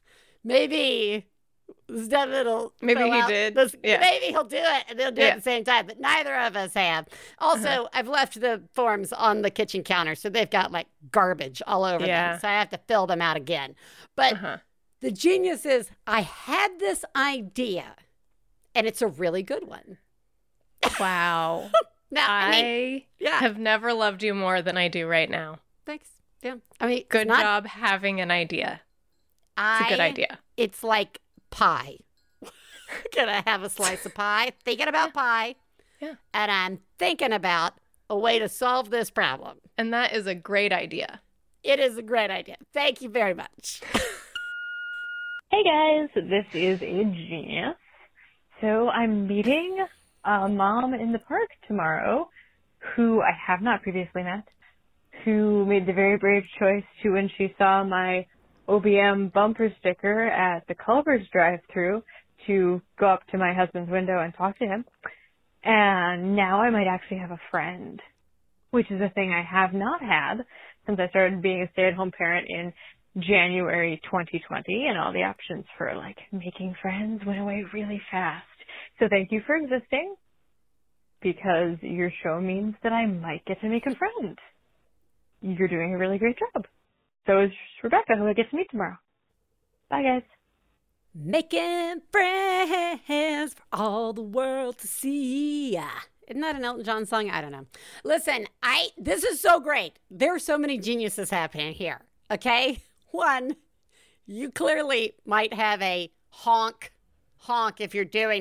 Stefan will Maybe fill he out did. this- Yeah. Maybe he'll do it and they'll do it at the same time. But neither of us have. Also, I've left the forms on the kitchen counter. So they've got like garbage all over them. So I have to fill them out again. But the genius is I had this idea, and it's a really good one. Wow. Now, I have never loved you more than I do right now. Thanks. Yeah. I mean, Good job having an idea. It's a good idea. It's like pie. Gonna have a slice of pie, thinking about pie. Yeah. And I'm thinking about a way to solve this problem. And that is a great idea. It is a great idea. Thank you very much. Hey guys, this is a genius. So I'm meeting a mom in the park tomorrow who I have not previously met, who made the very brave choice to, when she saw my OBM bumper sticker at the Culver's drive-thru, to go up to my husband's window and talk to him. And now I might actually have a friend, which is a thing I have not had since I started being a stay-at-home parent in January 2020, and all the options for like making friends went away really fast. So thank you for existing, because your show means that I might get to make a friend. You're doing a really great job. So is Rebecca, who I get to meet tomorrow. Bye guys. Making friends for all the world to see. Isn't that an Elton John song? I don't know. Listen, this is so great. There are so many geniuses happening here. Okay? One, you clearly might have a honk if you're doing it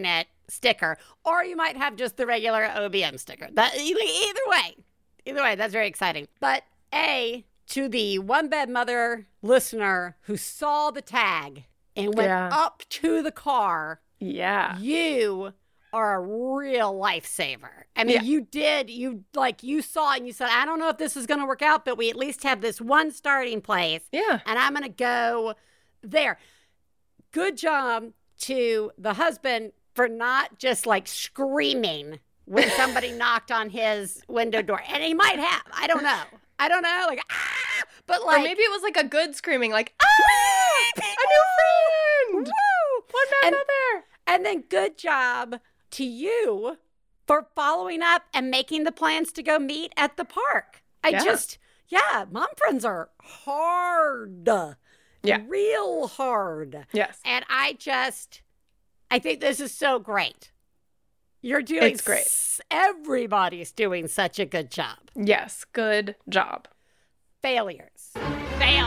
sticker, or you might have just the regular OBM sticker. Either way, that's very exciting. But to the One Bed Mother listener who saw the tag and went up to the car, you are a real lifesaver. I mean, you saw it and you said, I don't know if this is going to work out, but we at least have this one starting place. Yeah. And I'm going to go there. Good job to the husband for not just like screaming when somebody knocked on his window door. And he might have. I don't know. Like, ah! But like. Or maybe it was like a good screaming, like, ah! A new friend! Woo! One bad mother! And then good job to you for following up and making the plans to go meet at the park. Mom friends are hard. Yeah. Real hard. Yes. And I think this is so great. You're doing It's great. Everybody's doing such a good job. Yes. Good job. Failures. Fail.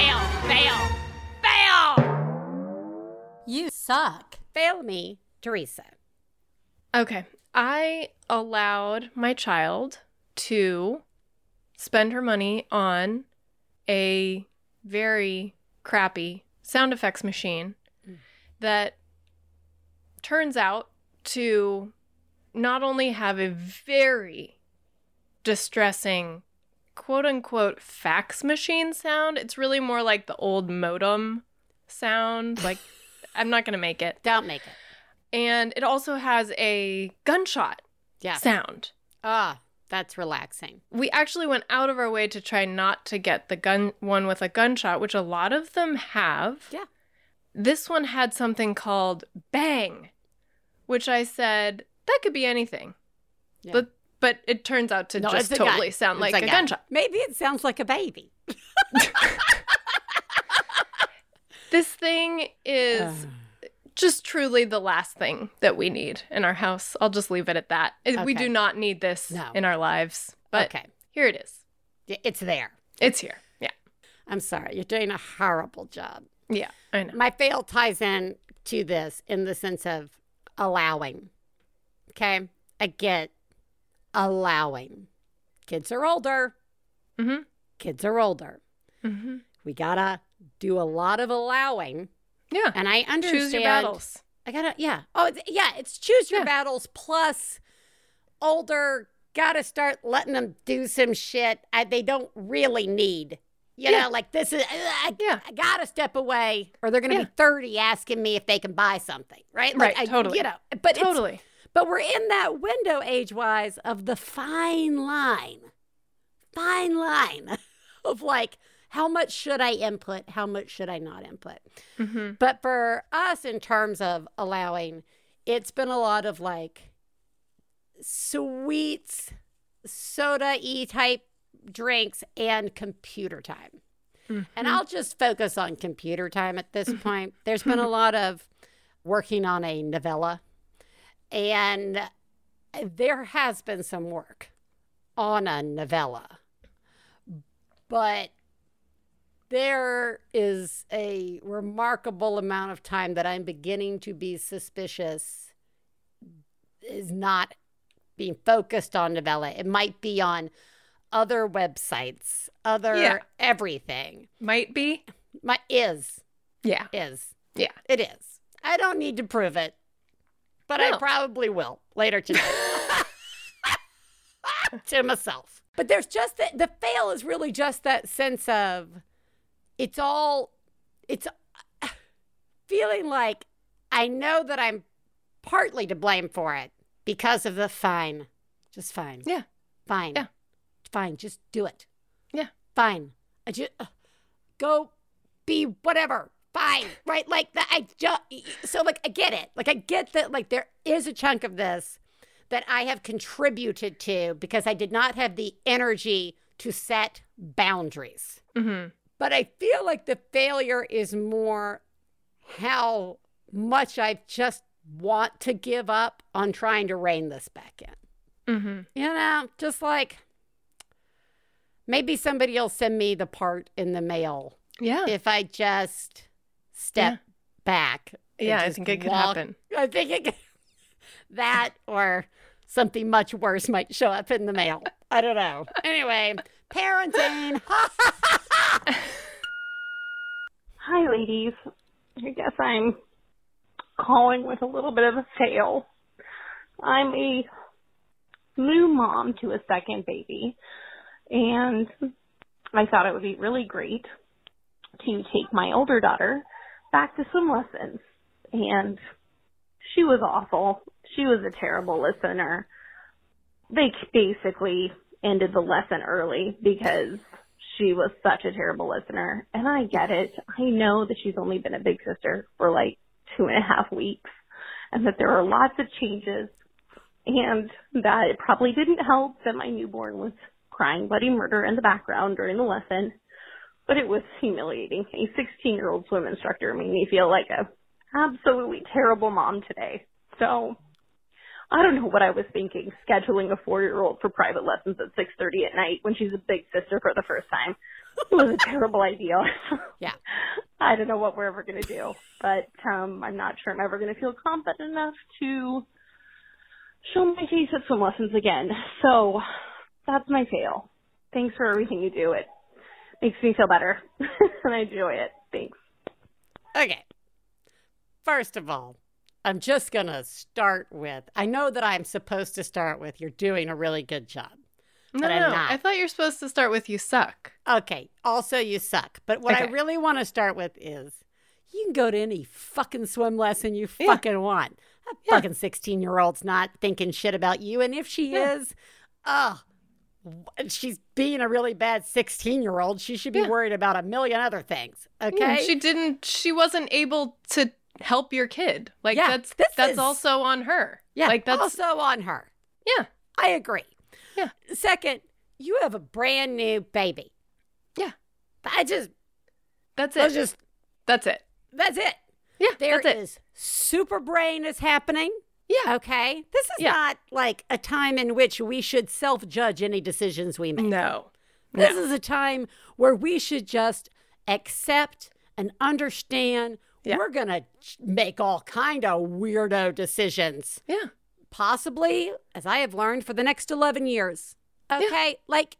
You suck. Fail me, Teresa. Okay. I allowed my child to spend her money on a very crappy sound effects machine that turns out to not only have a very distressing quote-unquote fax machine sound, it's really more like the old modem sound. Like, I'm not going to make it. Don't make it. And it also has a gunshot sound. That's relaxing. We actually went out of our way to try not to get the one with a gunshot, which a lot of them have. Yeah. This one had something called Bang, which I said, that could be anything. Yeah. But it turns out to just totally sound like a gunshot. Maybe it sounds like a baby. This thing is just truly the last thing that we need in our house. I'll just leave it at that. We do not need this in our lives. But here it is. It's there. It's here. Yeah. I'm sorry. You're doing a horrible job. Yeah, I know. My fail ties in to this in the sense of allowing. Okay? I get allowing. Kids are older. Mm-hmm. Kids are older. Mm-hmm. We gotta do a lot of allowing. Yeah. And I understand. Choose your battles. It's choose your battles plus older, gotta start letting them do some shit they don't really need. You know, like this is, I gotta step away or they're gonna be 30 asking me if they can buy something, right? Like, totally. But totally. But we're in that window age-wise of the fine line of like, how much should I input? How much should I not input? Mm-hmm. But for us, in terms of allowing, it's been a lot of like sweets, soda-y type drinks, and computer time. Mm-hmm. And I'll just focus on computer time at this point. There's been a lot of working on a novella, and there has been some work on a novella. But there is a remarkable amount of time that I'm beginning to be suspicious is not being focused on novella. It might be on other websites, everything. Might be. Is. Yeah. Is. Yeah. It is. I don't need to prove it, but I probably will later today. To myself. But there's just the fail is really just that sense of it's feeling like I know that I'm partly to blame for it because of the fine. Just fine. Yeah. Fine. Yeah. Fine. Just do it. Yeah. Fine. I just go be whatever. Fine. Right? Like that. I get it. Like I get that. Like there is a chunk of this that I have contributed to because I did not have the energy to set boundaries. Mm-hmm. But I feel like the failure is more how much I just want to give up on trying to rein this back in. Mm-hmm. You know, just like maybe somebody will send me the part in the mail. Yeah. If I just step back. Yeah, I think it could happen. I think it could. That or something much worse might show up in the mail. I don't know. Anyway, parenting. Hi, ladies. I guess I'm calling with a little bit of a fail. I'm a new mom to a second baby, and I thought it would be really great to take my older daughter back to swim lessons. And she was awful. She was a terrible listener. They basically ended the lesson early because she was such a terrible listener. And I get it. I know that she's only been a big sister for like 2.5 weeks and that there are lots of changes and that it probably didn't help that my newborn was crying bloody murder in the background during the lesson. But it was humiliating. A 16-year-old swim instructor made me feel like a absolutely terrible mom today. So I don't know what I was thinking, scheduling a 4-year-old for private lessons at 6:30 at night when she's a big sister for the first time. It was a terrible idea. Yeah. I don't know what we're ever going to do, but I'm not sure I'm ever going to feel confident enough to show my face at swim lessons again. So that's my fail. Thanks for everything you do. It makes me feel better, and I enjoy it. Thanks. Okay. First of all, I'm just going to start with, I know that I'm supposed to start with, you're doing a really good job. No, I'm not. I thought you were supposed to start with you suck. Okay. Also, you suck. But what I Okay. really want to start with is you can go to any fucking swim lesson you fucking want. That fucking 16-year-old's not thinking shit about you. And if she is, she's being a really bad 16-year-old. She should be worried about a million other things. Okay? She wasn't able to help your kid. Like, Yeah, that's is- also on her. Yeah, Like, that's also on her. Yeah. I agree. Yeah. Second, you have a brand new baby. Yeah. That's That's it. it. That's it. That's it. Yeah, There that's it. is super brain is happening. Yeah. Okay. This is Yeah. not like a time in which we should self-judge any decisions we make. No. This is a time where we should just accept and understand Yeah. we're going to make all kind of weirdo decisions. Yeah. Possibly, as I have learned, for the next 11 years. Okay? Like,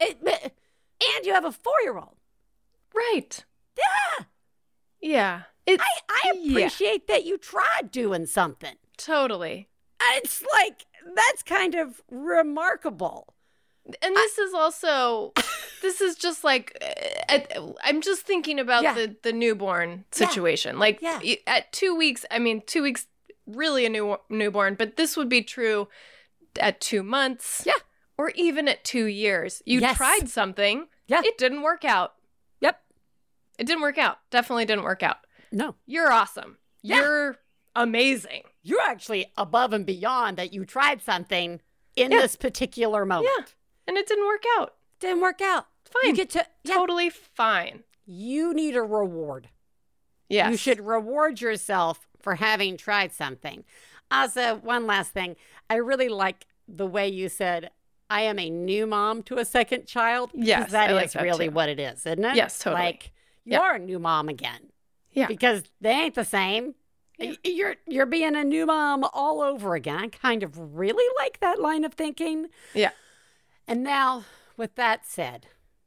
and you have a 4-year-old. Right. Yeah. Yeah. It's, I appreciate that you tried doing something. totally. It's like, that's kind of remarkable. And this is also, this is just like, I'm just thinking about Yeah. the newborn situation. Like, Yeah. at 2 weeks, 2 weeks, really a newborn, but this would be true at 2 months. Yeah. Or even at 2 years. You Yes. tried something. Yeah. It didn't work out. Yep. It didn't work out. Definitely didn't work out. No. You're awesome. Yeah. You're amazing. You're actually above and beyond that you tried something in Yeah. this particular moment. Yeah. And it didn't work out. Didn't work out. Fine. You get to, Totally fine. you need a reward. Yes. You should reward yourself for having tried something. Also, one last thing. I really like the way you said, I am a new mom to a second child. because Yes, that I is like that really too. what it is, isn't it? Yes, totally. Like, Yeah. you're a new mom again. Yeah. Because they ain't the same. You're being a new mom all over again. I kind of really like that line of thinking. Yeah. And now, with that said,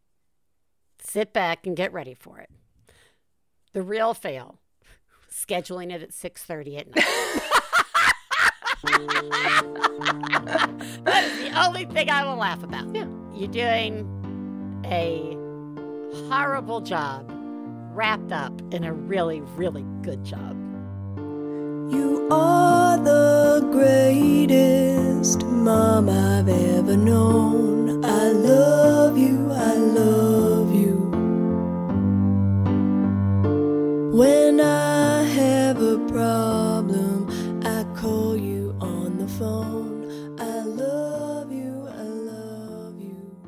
sit back and get ready for it. The real fail, scheduling it at 6:30 at night. That is the only thing I will laugh about. Yeah. You're doing a horrible job wrapped up in a really, really good job. You are the greatest mom I've ever known. I love you, I love you. When I have a problem, I call you on the phone. I love you, I love you.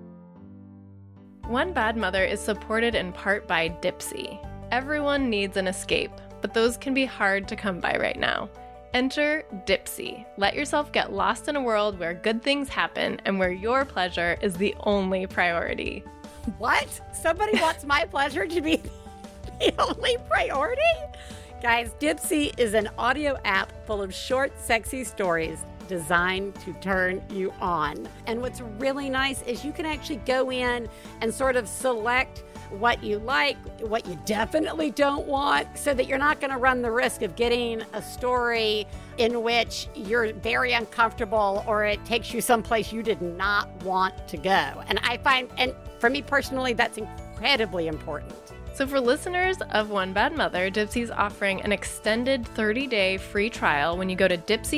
One Bad Mother is supported in part by Dipsy. Everyone needs an escape, but those can be hard to come by right now. Enter Dipsy. Let yourself get lost in a world where good things happen and where your pleasure is the only priority. What? Somebody wants my pleasure to be the only priority? Guys, Dipsy is an audio app full of short, sexy stories designed to turn you on. And what's really nice is you can actually go in and sort of select what you like, what you definitely don't want, so that you're not going to run the risk of getting a story in which you're very uncomfortable or it takes you someplace you did not want to go. And I find, and for me personally, that's incredibly important. So for listeners of One Bad Mother, Dipsy's offering an extended 30-day free trial when you go to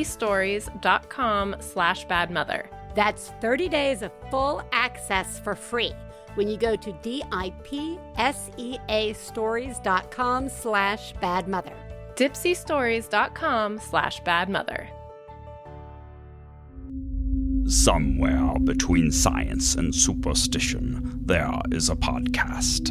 dipsystories.com/badmother. That's 30 days of full access for free when you go to dipseastories.com/badmother. dipsystories.com/badmother. Somewhere between science and superstition, there is a podcast.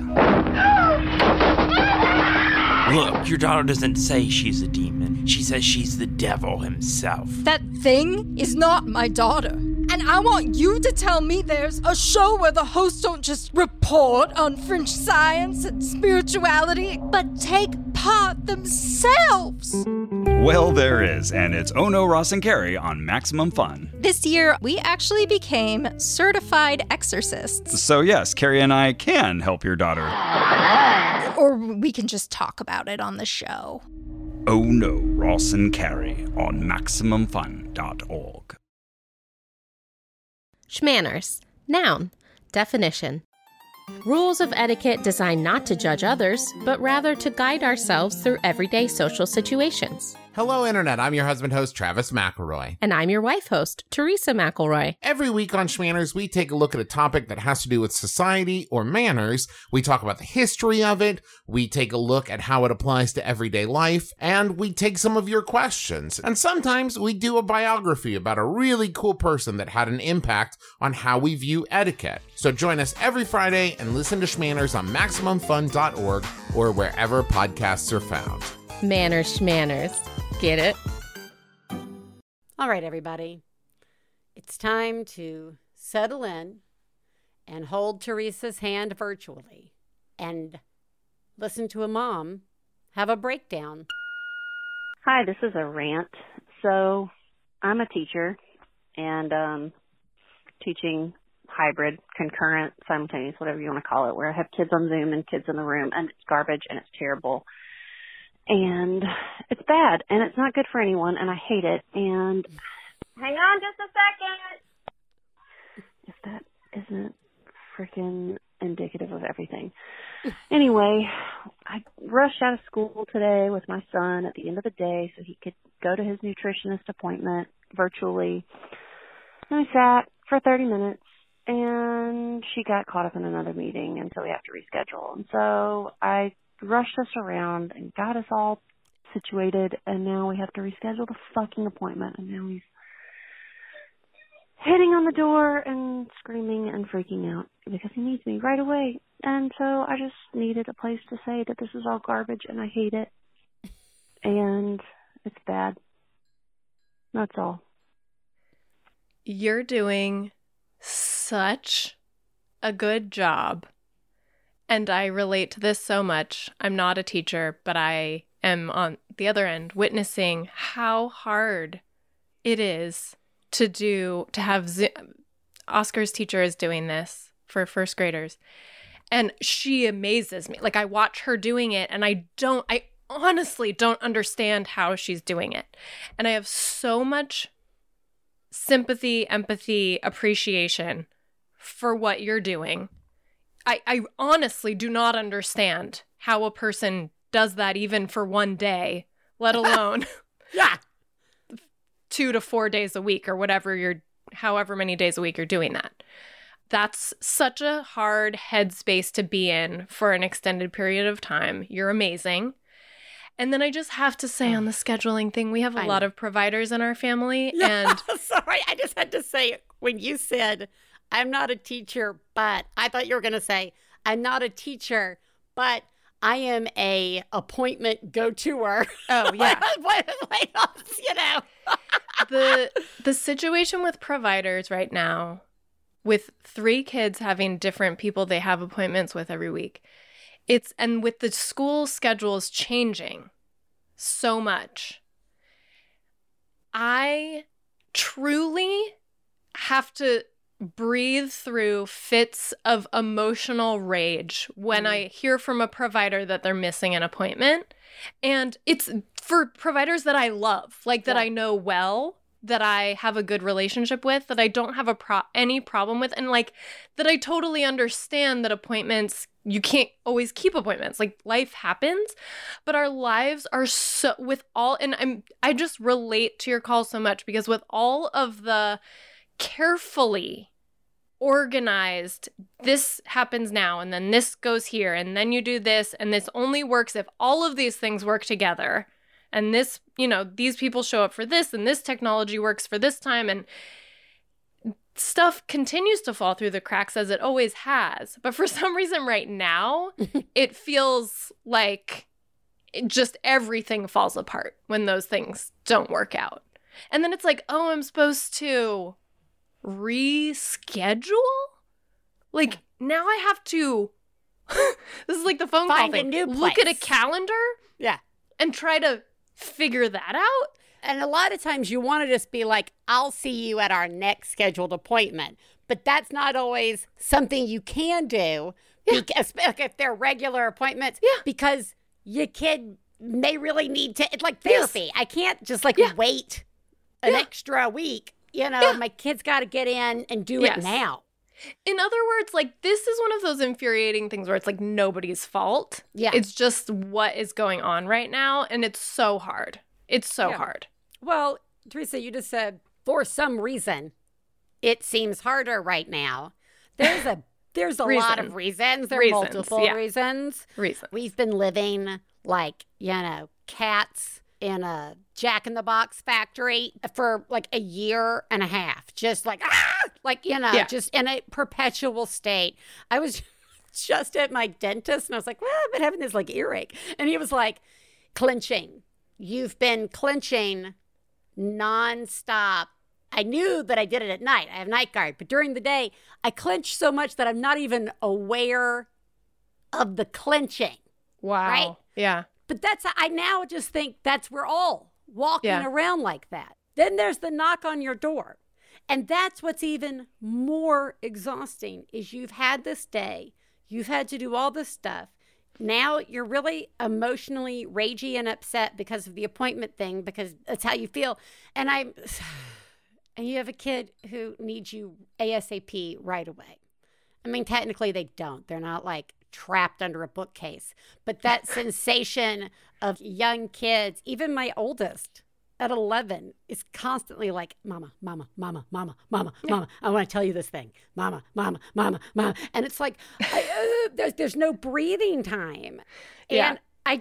Look, your daughter doesn't say she's a demon. She says she's the devil himself. That thing is not my daughter. And I want you to tell me there's a show where the hosts don't just report on fringe science and spirituality, but take part themselves. Well, there is, and it's Ono, Ross, and Carrie on Maximum Fun. This year, we actually became certified exorcists. So yes, Carrie and I can help your daughter. Or we can just talk about it on the show. Ono, Ross, and Carrie on MaximumFun.org. Schmanners. Noun. Definition. Rules of etiquette designed not to judge others, but rather to guide ourselves through everyday social situations. Hello, Internet. I'm your husband host, Travis McElroy. And I'm your wife host, Teresa McElroy. Every week on Schmanners, we take a look at a topic that has to do with society or manners. We talk about the history of it, we take a look at how it applies to everyday life, and we take some of your questions. And sometimes we do a biography about a really cool person that had an impact on how we view etiquette. So join us every Friday and listen to Schmanners on MaximumFun.org or wherever podcasts are found. Manners, schmanners. Get it? All right, everybody. It's time to settle in and hold Teresa's hand virtually and listen to a mom have a breakdown. Hi, this is a rant. So I'm a teacher and teaching hybrid, concurrent, simultaneous, whatever you want to call it, where I have kids on Zoom and kids in the room, and it's garbage and it's terrible. And it's bad, and it's not good for anyone, and I hate it. And hang on just a second. If that isn't freaking indicative of everything. Anyway, I rushed out of school today with my son at the end of the day so he could go to his nutritionist appointment virtually. And I sat for 30 minutes, and she got caught up in another meeting, and so we have to reschedule. And so I rushed us around and got us all situated, and now we have to reschedule the fucking appointment, and now he's hitting on the door and screaming and freaking out because he needs me right away. And so I just needed a place to say that this is all garbage and I hate it and it's bad. That's all. You're doing such a good job. And I relate to this so much. I'm not a teacher, but I am on the other end witnessing how hard it is to have Oscar's teacher is doing this for first graders. And she amazes me. Like, I watch her doing it and I honestly don't understand how she's doing it. And I have so much sympathy, empathy, appreciation for what you're doing. I honestly do not understand how a person does that even for one day, let alone 2 to 4 days a week or however many days a week you're doing that. That's such a hard headspace to be in for an extended period of time. You're amazing. And then I just have to say on the scheduling thing, we have a lot of providers in our family. And sorry, I just had to say, when you said, I'm not a teacher, but I thought you were going to say, I'm not a teacher, but I am a appointment go-toer. Oh, yeah. You know. The situation with providers right now, with 3 kids having different people they have appointments with every week, and with the school schedules changing so much, I truly have to breathe through fits of emotional rage when I hear from a provider that they're missing an appointment. And it's for providers that I love, like that I know well, that I have a good relationship with, that I don't have any problem with, and like that I totally understand that appointments, you can't always keep appointments. Like life happens, but our lives are so with all, and I just relate to your call so much because with all of the carefully organized, this happens now and then this goes here and then you do this and this only works if all of these things work together and this, you know, these people show up for this and this technology works for this time, and stuff continues to fall through the cracks as it always has. But for some reason right now, it feels like just everything falls apart when those things don't work out. And then it's like, oh, I'm supposed to reschedule? Like, now I have to this is like the phone call thing. Look at a calendar and try to figure that out. And a lot of times you want to just be like, I'll see you at our next scheduled appointment. But that's not always something you can do because if they're regular appointments, because your kid may really need to, it's like therapy. I can't just like wait an extra week. You know, my kid's got to get in and do it now. In other words, like, this is one of those infuriating things where it's like nobody's fault. Yeah. It's just what is going on right now. And it's so hard. It's so hard. Well, Teresa, you just said, for some reason, it seems harder right now. There's a lot of reasons. There are multiple reasons. We've been living like, you know, cats in a Jack-in-the-Box factory for like a year and a half. Just like, like, you know, just in a perpetual state. I was just at my dentist and I was like, well, I've been having this like earache. And he was like, clenching. You've been clenching nonstop. I knew that I did it at night. I have night guard. But during the day, I clench so much that I'm not even aware of the clenching. Wow. Right? Yeah. But I now just think we're all walking around like that. Then there's the knock on your door. And that's what's even more exhausting is you've had this day. You've had to do all this stuff. Now you're really emotionally ragey and upset because of the appointment thing, because that's how you feel. And you have a kid who needs you ASAP right away. I mean, technically they don't. They're not like trapped under a bookcase. But that sensation of young kids, even my oldest at 11 is constantly like, mama, mama, mama, mama, mama, mama. I want to tell you this thing. Mama, mama, mama, mama. And it's like, there's no breathing time. And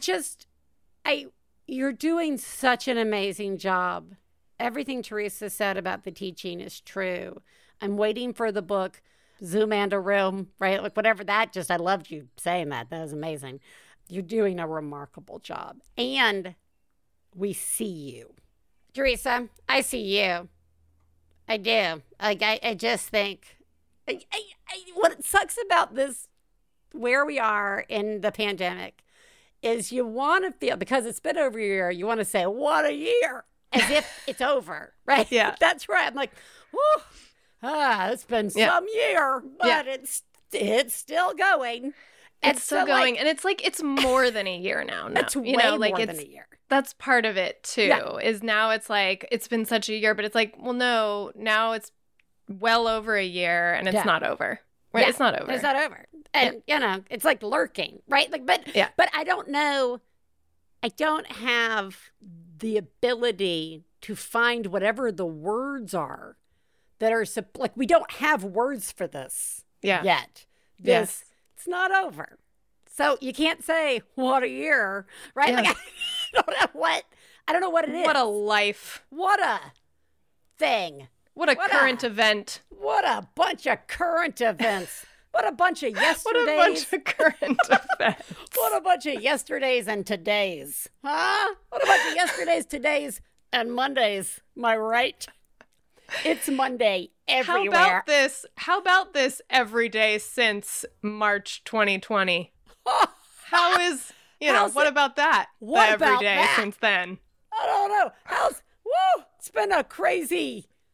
you're doing such an amazing job. Everything Teresa said about the teaching is true. I'm waiting for the book, Zoom and a Room, right? Like whatever that, I loved you saying that. That was amazing. You're doing a remarkable job. And we see you. Teresa, I see you. I do. Like, I just think, what sucks about this, where we are in the pandemic, is you want to feel, because it's been over a year, you want to say, what a year, as if it's over, right? Yeah. That's right. I'm like, whew, it's been some year, but it's still going. It's still going. And it's like, it's more than a year now. It's way more than a year. That's part of it too, is now it's like, it's been such a year, but it's like, well, no, now it's well over a year and it's not over. Right? It's not over. It's not over. And, you know, it's like lurking, right? Like, but I don't know. I don't have the ability to find whatever the words are that are, like, we don't have words for this yet. It's not over. So you can't say, what a year, right? Yeah. Like, I don't know what it is. What a life. What a thing. What a current event. What a bunch of current events. What a bunch of yesterdays. What a bunch of current events. What a bunch of yesterdays and todays. Huh? What a bunch of yesterdays, todays, and Mondays. Am I right? It's Monday everywhere. How about this every day since March 2020? How is, what about that? What every about day that? Since then? I don't know. It's been a crazy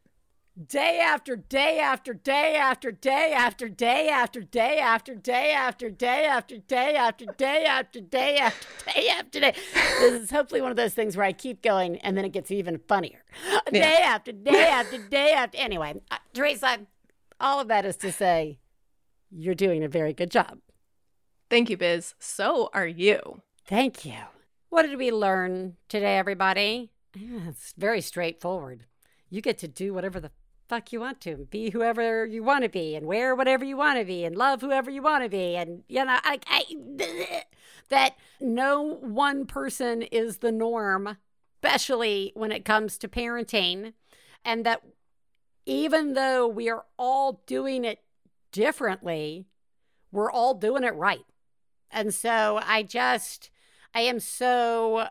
day after day after day after day after day after day after day after day after day after day after day after day after day. This is hopefully one of those things where I keep going and then it gets even funnier. Day after day after day after. Anyway, Teresa, all of that is to say you're doing a very good job. Thank you, Biz. So are you. Thank you. What did we learn today, everybody? It's very straightforward. You get to do whatever the fuck you want to, be whoever you want to be, and wear whatever you want to be, and love whoever you want to be, and that no one person is the norm, especially when it comes to parenting, and that even though we are all doing it differently, we're all doing it right. And so I am so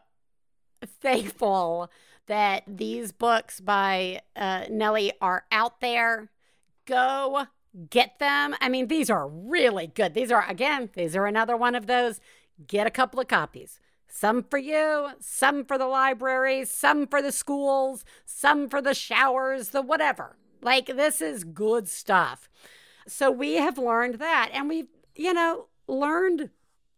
thankful that these books by Nellie are out there. Go get them. I mean, these are really good. These are another one of those. Get a couple of copies. Some for you, some for the libraries, some for the schools, some for the showers, the whatever. Like, this is good stuff. So we have learned that, and we've, learned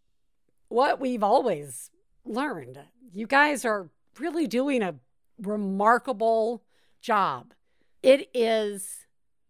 what we've always learned. You guys are really doing a remarkable job. It is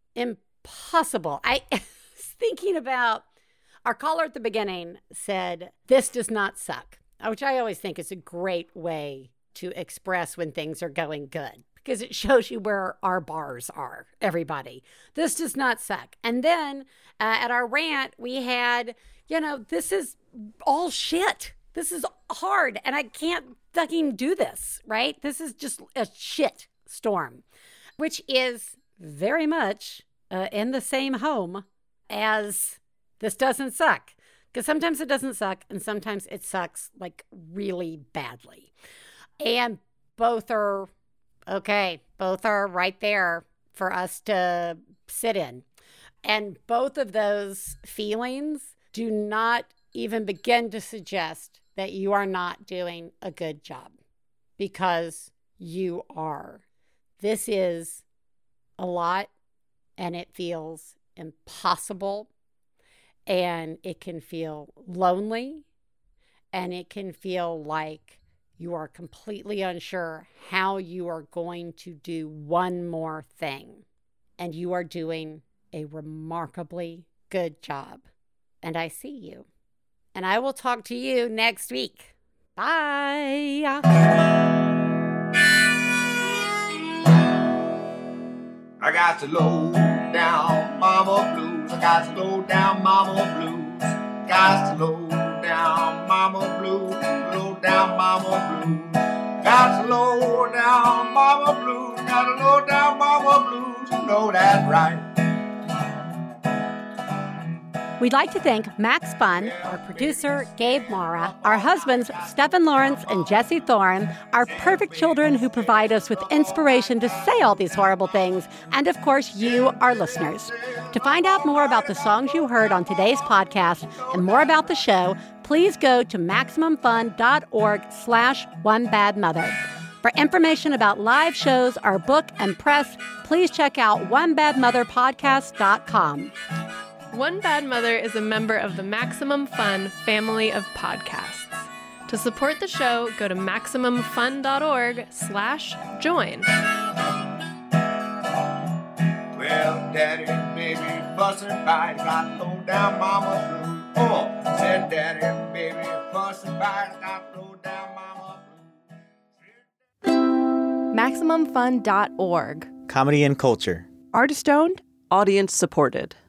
impossible. I was thinking about our caller at the beginning said, "This does not suck," which I always think is a great way to express when things are going good, because it shows you where our bars are, everybody. This does not suck. And then at our rant, we had, this is all shit. This is hard, and I can't fucking do this, right? This is just a shit storm, which is very much in the same home as this doesn't suck. Because sometimes it doesn't suck, and sometimes it sucks, like, really badly. And both are okay. Both are right there for us to sit in. And both of those feelings do not even begin to suggest that you are not doing a good job, because you are. This is a lot, and it feels impossible, and it can feel lonely, and it can feel like you are completely unsure how you are going to do one more thing. And you are doing a remarkably good job. And I see you. And I will talk to you next week. Bye. I got to low down mama blues. I got to low down mama blues. Got to low down mama blues. Low down mama blues. Got to low down mama blues. Got to low down mama blues. You know that's right. We'd like to thank Max Fun, our producer, Gabe Mara, our husbands, Stephen Lawrence and Jesse Thorne, our perfect children who provide us with inspiration to say all these horrible things, and of course, you, our listeners. To find out more about the songs you heard on today's podcast and more about the show, please go to MaximumFun.org/OneBadMother. For information about live shows, our book, and press, please check out OneBadMotherPodcast.com. One Bad Mother is a member of the Maximum Fun family of podcasts. To support the show, go to MaximumFun.org/join. Well, Daddy and baby fussing fight, got low down mama blue. Oh, said Daddy and baby fussing fight, got low down mama blue. MaximumFun.org. Comedy and culture. Artist owned. Audience supported.